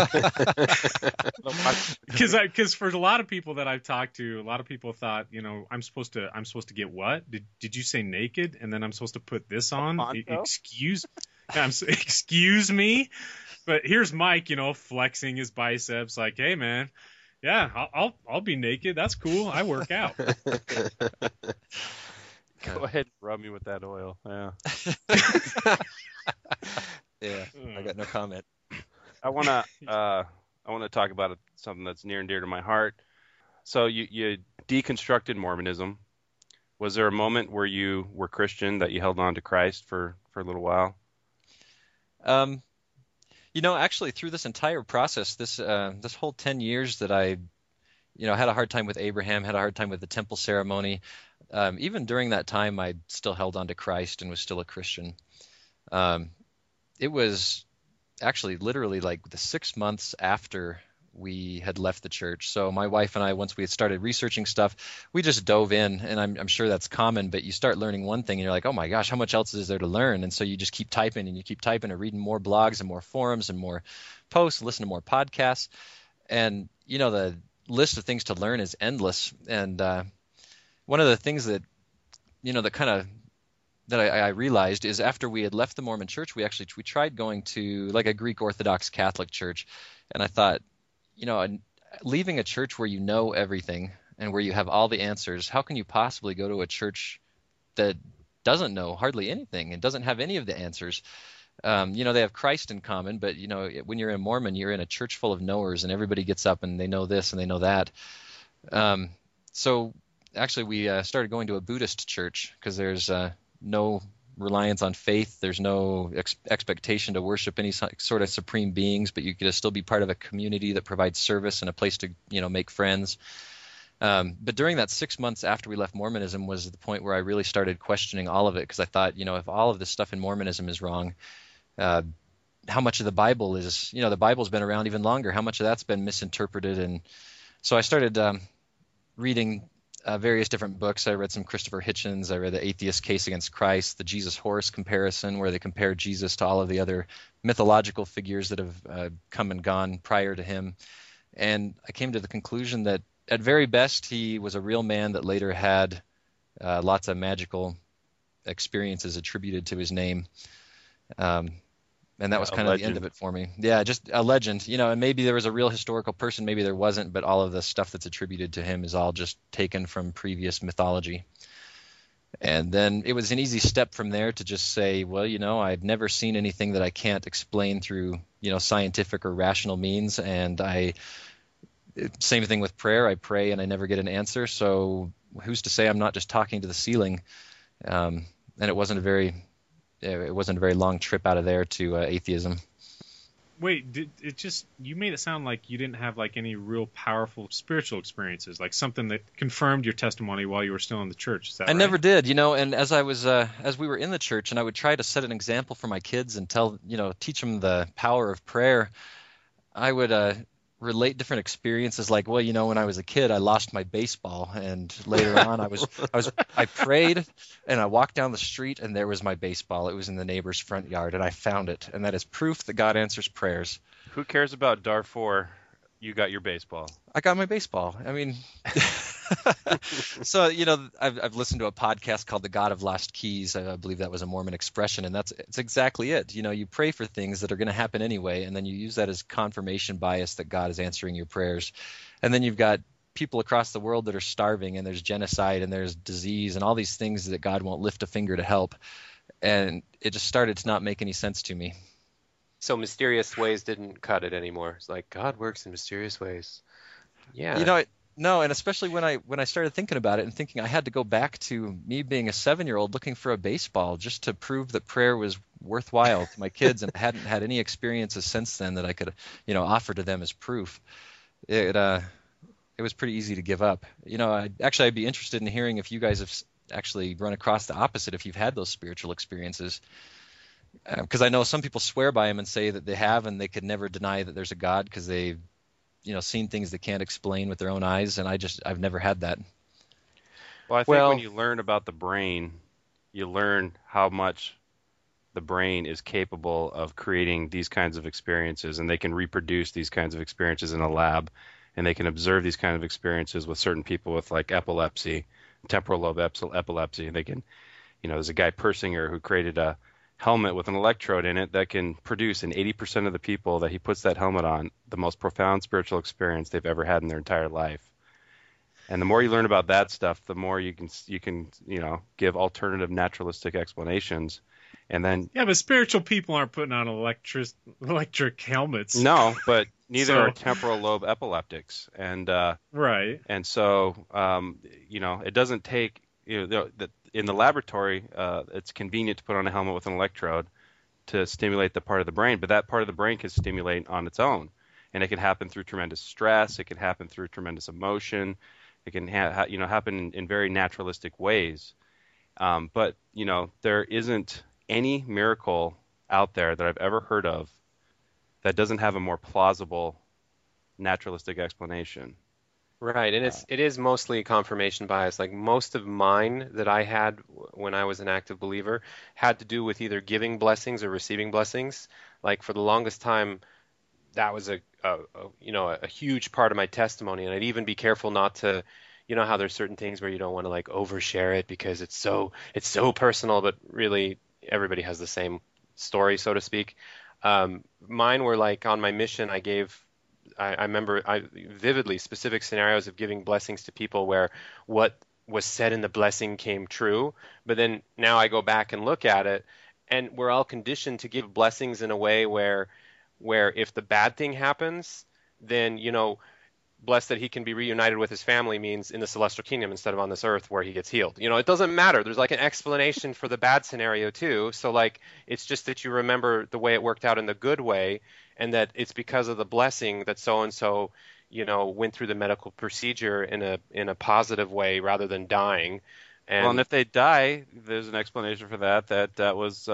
because for a lot of people that I've talked to, a lot of people thought, I'm supposed to get what? Did you say naked? And then I'm supposed to put this on? Excuse me, but here's Mike, flexing his biceps, like, "Hey, man. Yeah, I'll be naked. That's cool. I work out." Go ahead and rub me with that oil. Yeah. Yeah, I got no comment. I want to talk about something that's near and dear to my heart. So you deconstructed Mormonism. Was there a moment where you were Christian that you held on to Christ for a little while? Actually, through this entire process, this whole 10 years that I, had a hard time with Abraham, had a hard time with the temple ceremony, even during that time, I still held on to Christ and was still a Christian. It was actually literally like the 6 months after we had left the church. So my wife and I, once we had started researching stuff, we just dove in, and I'm sure that's common, but you start learning one thing and you're like, oh my gosh, how much else is there to learn? And so you just keep typing and reading more blogs and more forums and more posts, listen to more podcasts. And, the list of things to learn is endless. And one of the things that, that I realized is after we had left the Mormon church, we tried going to like a Greek Orthodox Catholic church. And I thought, leaving a church where you know everything and where you have all the answers, how can you possibly go to a church that doesn't know hardly anything and doesn't have any of the answers? They have Christ in common, but, when you're a Mormon, you're in a church full of knowers and everybody gets up and they know this and they know that. So actually we started going to a Buddhist church because there's no reliance on faith. There's no expectation to worship any sort of supreme beings, but you could still be part of a community that provides service and a place to, make friends. But during that 6 months after we left Mormonism was the point where I really started questioning all of it, because I thought, if all of this stuff in Mormonism is wrong, how much of the Bible is, the Bible's been around even longer. How much of that's been misinterpreted? And so I started reading various different books. I read some Christopher Hitchens. I read The Atheist Case Against Christ, the Jesus-Horus comparison, where they compare Jesus to all of the other mythological figures that have come and gone prior to him. And I came to the conclusion that at very best, he was a real man that later had lots of magical experiences attributed to his name. And that was kind of the end of it for me. Yeah, just a legend, and maybe there was a real historical person, maybe there wasn't, but all of the stuff that's attributed to him is all just taken from previous mythology. And then it was an easy step from there to just say, well, I've never seen anything that I can't explain through, scientific or rational means. And same thing with prayer. I pray and I never get an answer. So who's to say I'm not just talking to the ceiling? And it wasn't a very long trip out of there to atheism. Wait, you made it sound like you didn't have like any real powerful spiritual experiences, like something that confirmed your testimony while you were still in the church. Is that right? I never did, and as we were in the church and I would try to set an example for my kids and teach them the power of prayer, I would relate different experiences, like, well, when I was a kid, I lost my baseball, and later on, I prayed, and I walked down the street, and there was my baseball. It was in the neighbor's front yard, and I found it, and that is proof that God answers prayers. Who cares about Darfur? You got your baseball. I got my baseball. I mean, So, I've listened to a podcast called The God of Lost Keys. I believe that was a Mormon expression, and it's exactly it. You pray for things that are going to happen anyway, and then you use that as confirmation bias that God is answering your prayers. And then you've got people across the world that are starving, and there's genocide, and there's disease, and all these things that God won't lift a finger to help. And it just started to not make any sense to me. So mysterious ways didn't cut it anymore. It's like God works in mysterious ways. Yeah. No, and especially when I started thinking about it and thinking I had to go back to me being a 7-year-old looking for a baseball just to prove that prayer was worthwhile to my kids, and I hadn't had any experiences since then that I could, offer to them as proof. It was pretty easy to give up. I'd be interested in hearing if you guys have actually run across the opposite, if you've had those spiritual experiences. Because I know some people swear by them and say that they have, and they could never deny that there's a God because they've seen things they can't explain with their own eyes, and I've never had that. Well, I think when you learn about the brain, you learn how much the brain is capable of creating these kinds of experiences, and they can reproduce these kinds of experiences in a lab, and they can observe these kinds of experiences with certain people with like epilepsy, temporal lobe epilepsy. They can, there's a guy Persinger who created a helmet with an electrode in it that can produce in 80% of the people that he puts that helmet on the most profound spiritual experience they've ever had in their entire life. And the more you learn about that stuff, the more you can give alternative naturalistic explanations. And then but spiritual people aren't putting on electric helmets. No, but neither are temporal lobe epileptics. And right. And so it doesn't take in the laboratory, it's convenient to put on a helmet with an electrode to stimulate the part of the brain, but that part of the brain can stimulate on its own. And it can happen through tremendous stress. It can happen through tremendous emotion. It can happen in very naturalistic ways. But there isn't any miracle out there that I've ever heard of that doesn't have a more plausible naturalistic explanation. Right, and it is mostly confirmation bias. Like most of mine that I had when I was an active believer had to do with either giving blessings or receiving blessings. Like for the longest time, that was a huge part of my testimony, and I'd even be careful not to, how there's certain things where you don't want to like overshare it because it's so personal, but really everybody has the same story, so to speak. Mine were like on my mission. I remember vividly specific scenarios of giving blessings to people where what was said in the blessing came true. But then now I go back and look at it, and we're all conditioned to give blessings in a way where if the bad thing happens, then, blessed that he can be reunited with his family means in the celestial kingdom instead of on this earth where he gets healed. It doesn't matter. There's like an explanation for the bad scenario too. So like it's just that you remember the way it worked out in the good way, and that it's because of the blessing that so and so went through the medical procedure in a positive way rather than dying. And if they die, there's an explanation for that was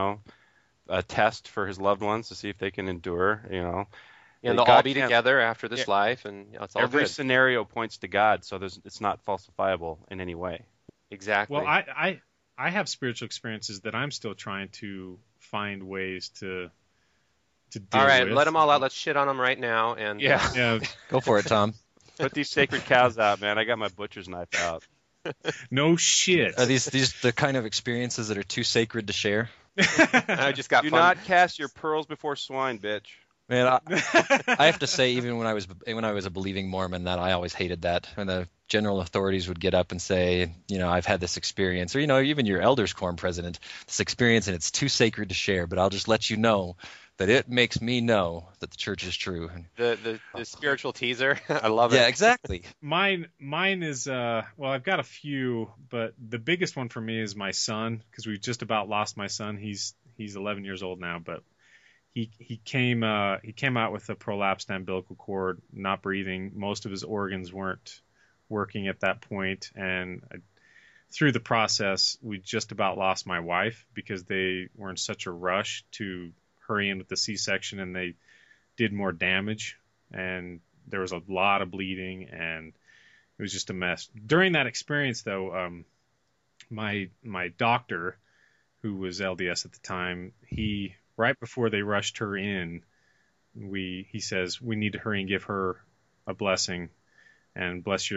a test for his loved ones to see if they can endure. And they'll all be together after this life, and it's all every good. scenario points to God, so it's not falsifiable in any way. Exactly. Well, I have spiritual experiences that I'm still trying to find ways to deal all right, with. let them all out. Let's shit on them right now. And yeah. Go for it, Tom. Put these sacred cows out, man. I got my butcher's knife out. No shit. Are these the kind of experiences that are too sacred to share? I just got Do fun. not cast your pearls before swine, bitch. Man, I have to say, even when I was a believing Mormon, that I always hated that when the general authorities would get up and say, I've had this experience, or even your elders quorum president, this experience, and it's too sacred to share. But I'll just let you know that it makes me know that the church is true. The spiritual teaser. I love it. Yeah, exactly. Mine is I've got a few, but the biggest one for me is my son, because we just about lost my son. He's 11 years old now, but he came out with a prolapsed umbilical cord, not breathing. Most of his organs weren't working at that point, and through the process, we just about lost my wife because they were in such a rush to hurry in with the C-section, and they did more damage, and there was a lot of bleeding, and it was just a mess. During that experience, though, my doctor, who was LDS at the time, right before they rushed her in, he says, we need to hurry and give her a blessing and bless your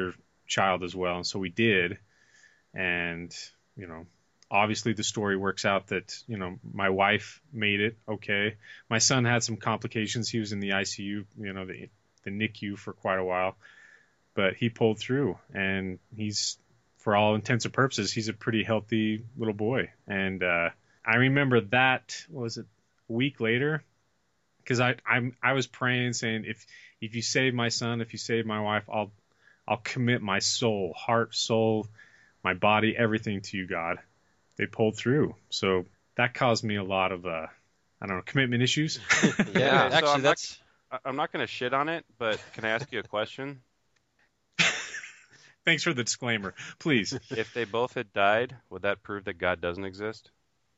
child as well. And so we did. And, obviously the story works out that, my wife made it okay. My son had some complications. He was in the ICU, the NICU for quite a while. But he pulled through, and he's, for all intents and purposes, he's a pretty healthy little boy. And I remember that, what was it, a week later? Because I was praying, saying, if you save my son, if you save my wife, I'll commit my soul, heart, soul, my body, everything to you, God. They pulled through. So that caused me a lot of, commitment issues. Yeah, Actually, so I'm not going to shit on it, but can I ask you a question? Thanks for the disclaimer. Please. If they both had died, would that prove that God doesn't exist?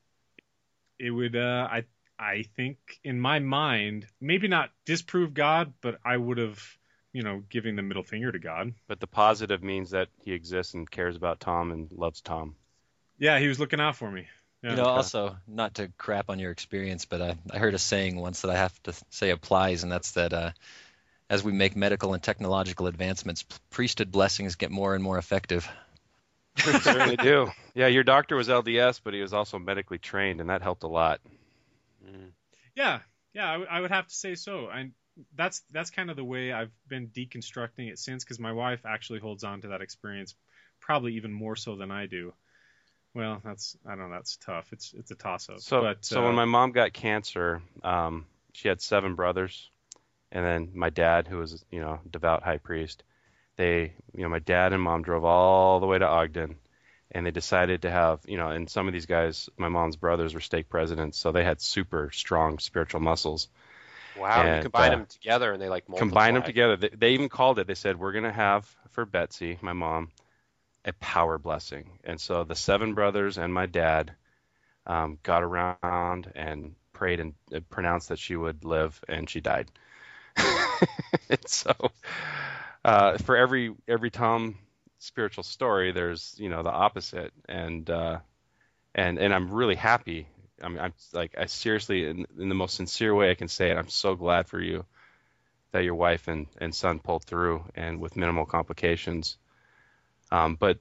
It would, I think in my mind, maybe not disprove God, but I would have, giving the middle finger to God. But the positive means that he exists and cares about Tom and loves Tom. Yeah, he was looking out for me. Yeah. Also, not to crap on your experience, but I heard a saying once that I have to say applies, and that's that as we make medical and technological advancements, priesthood blessings get more and more effective. Certainly do. Yeah, your doctor was LDS, but he was also medically trained, and that helped a lot. Yeah, I would have to say so. And that's kind of the way I've been deconstructing it since, because my wife actually holds on to that experience probably even more so than I do. Well, that's tough. It's a toss-up. So when my mom got cancer, she had 7 brothers, and then my dad, who was devout high priest. My dad and mom drove all the way to Ogden, and they decided to have, and some of these guys, my mom's brothers, were stake presidents, so they had super strong spiritual muscles. Wow, and you combine them together, and they multiply. Combine them together. They even called it. They said, we're going to have for Betsy, my mom, a power blessing. And so the 7 brothers and my dad got around and prayed and pronounced that she would live, and she died. And so for every Tom spiritual story, there's the opposite, and I'm really happy. I'm I seriously, in the most sincere way I can say it, I'm so glad for you that your wife and son pulled through and with minimal complications. But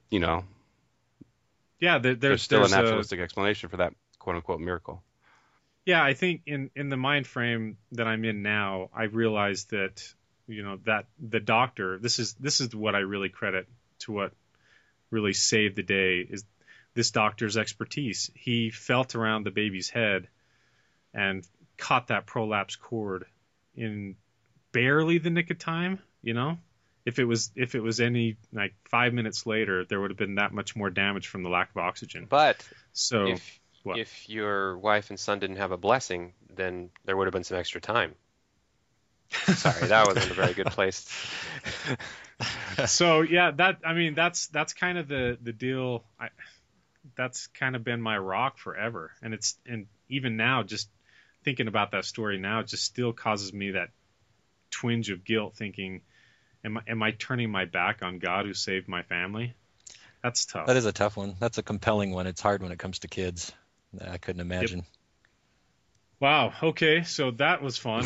yeah, there's still a naturalistic explanation for that quote unquote miracle. Yeah, I think in the mind frame that I'm in now, I realize that that the doctor, this is what I really credit to what really saved the day, is this doctor's expertise. He felt around the baby's head and caught that prolapse cord in barely the nick of time. If it was any 5 minutes later, there would have been that much more damage from the lack of oxygen. But so if your wife and son didn't have a blessing, then there would have been some extra time. Sorry, that wasn't a very good place. So yeah, that's kind of the deal. That's kind of been my rock forever, and even now, just thinking about that story now, it just still causes me that twinge of guilt, thinking, am I turning my back on God who saved my family? That's tough. That is a tough one. That's a compelling one. It's hard when it comes to kids. I couldn't imagine. Yep. Wow. Okay. So that was fun.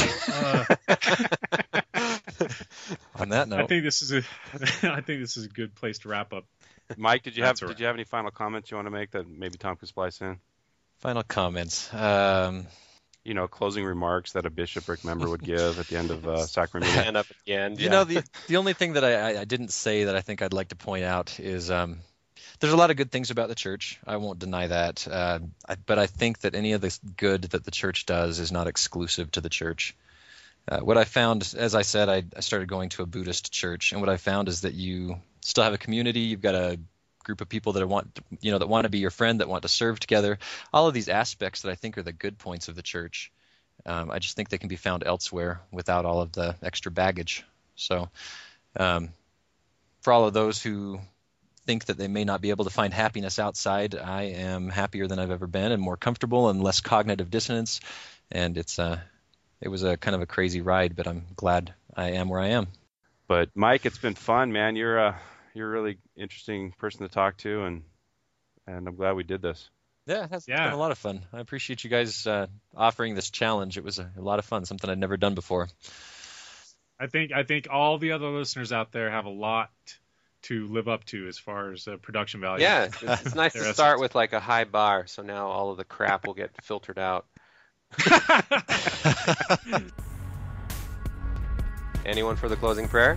On that note, I think this is a good place to wrap up. Mike, did you have any final comments you want to make that maybe Tom could splice in? Final comments. Closing remarks that a bishopric member would give at the end of sacrament. Stand up at the end. The only thing that I didn't say that I think I'd like to point out is there's a lot of good things about the church. I won't deny that. But I think that any of the good that the church does is not exclusive to the church. What I found, as I said, I started going to a Buddhist church, and what I found is that you still have a community. You've got a group of people that want to be your friend, that want to serve together. All of these aspects that I think are the good points of the church. I just think they can be found elsewhere without all of the extra baggage. So for all of those who think that they may not be able to find happiness outside, I am happier than I've ever been, and more comfortable and less cognitive dissonance. And it was a kind of a crazy ride, but I'm glad I am where I am. But Mike, it's been fun, man. You're a really interesting person to talk to, and I'm glad we did this. Yeah, it's been a lot of fun. I appreciate you guys offering this challenge. It was a lot of fun, something I'd never done before. I think all the other listeners out there have a lot to live up to as far as production value. Yeah, it's nice to start with like a high bar, so now all of the crap will get filtered out. Anyone for the closing prayer?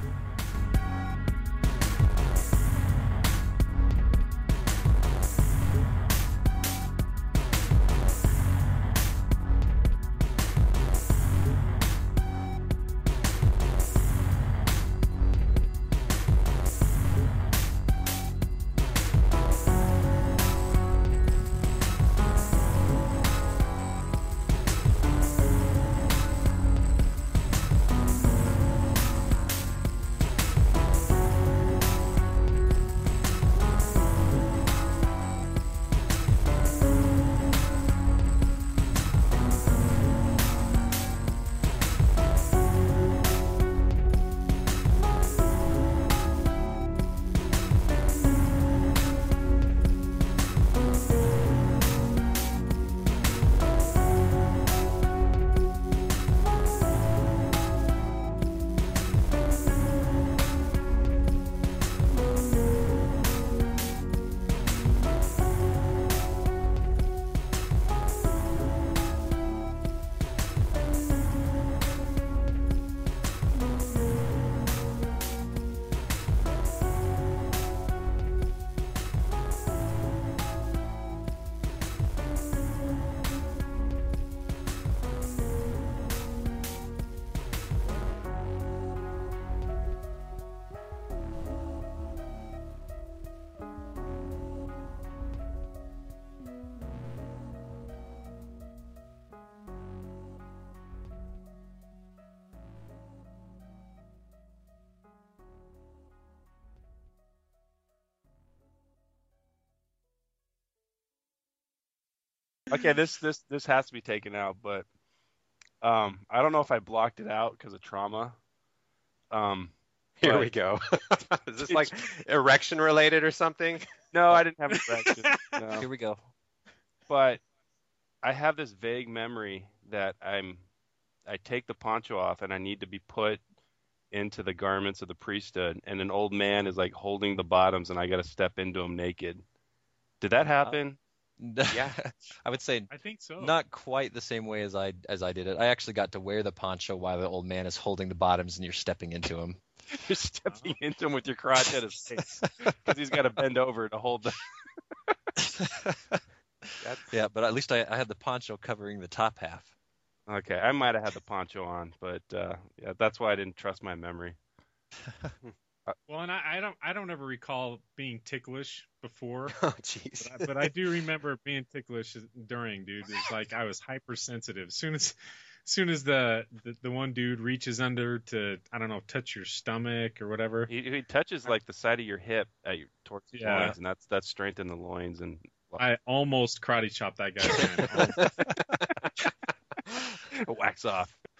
Okay, this has to be taken out, but I don't know if I blocked it out because of trauma. Here we go. Is this like erection related or something? No, I didn't have an erection. No. Here we go. But I have this vague memory that I take the poncho off and I need to be put into the garments of the priesthood, and an old man is like holding the bottoms, and I got to step into him naked. Did that happen? Yeah, I would say I think so. Not quite the same way as I did it. I actually got to wear the poncho while the old man is holding the bottoms, and you're stepping into him. You're stepping into him with your crotch at his face because he's got to bend over to hold the. Yeah, but at least I had the poncho covering the top half. Okay, I might have had the poncho on, but yeah, that's why I didn't trust my memory. Well, and I don't ever recall being ticklish before. Oh, jeez. But I do remember being ticklish during, dude. It's like I was hypersensitive. As soon as the one dude reaches under to, I don't know, touch your stomach or whatever. He touches like the side of your hip towards the loins, and that's strength in the loins. And I almost karate chopped that guy's hand. Wax off.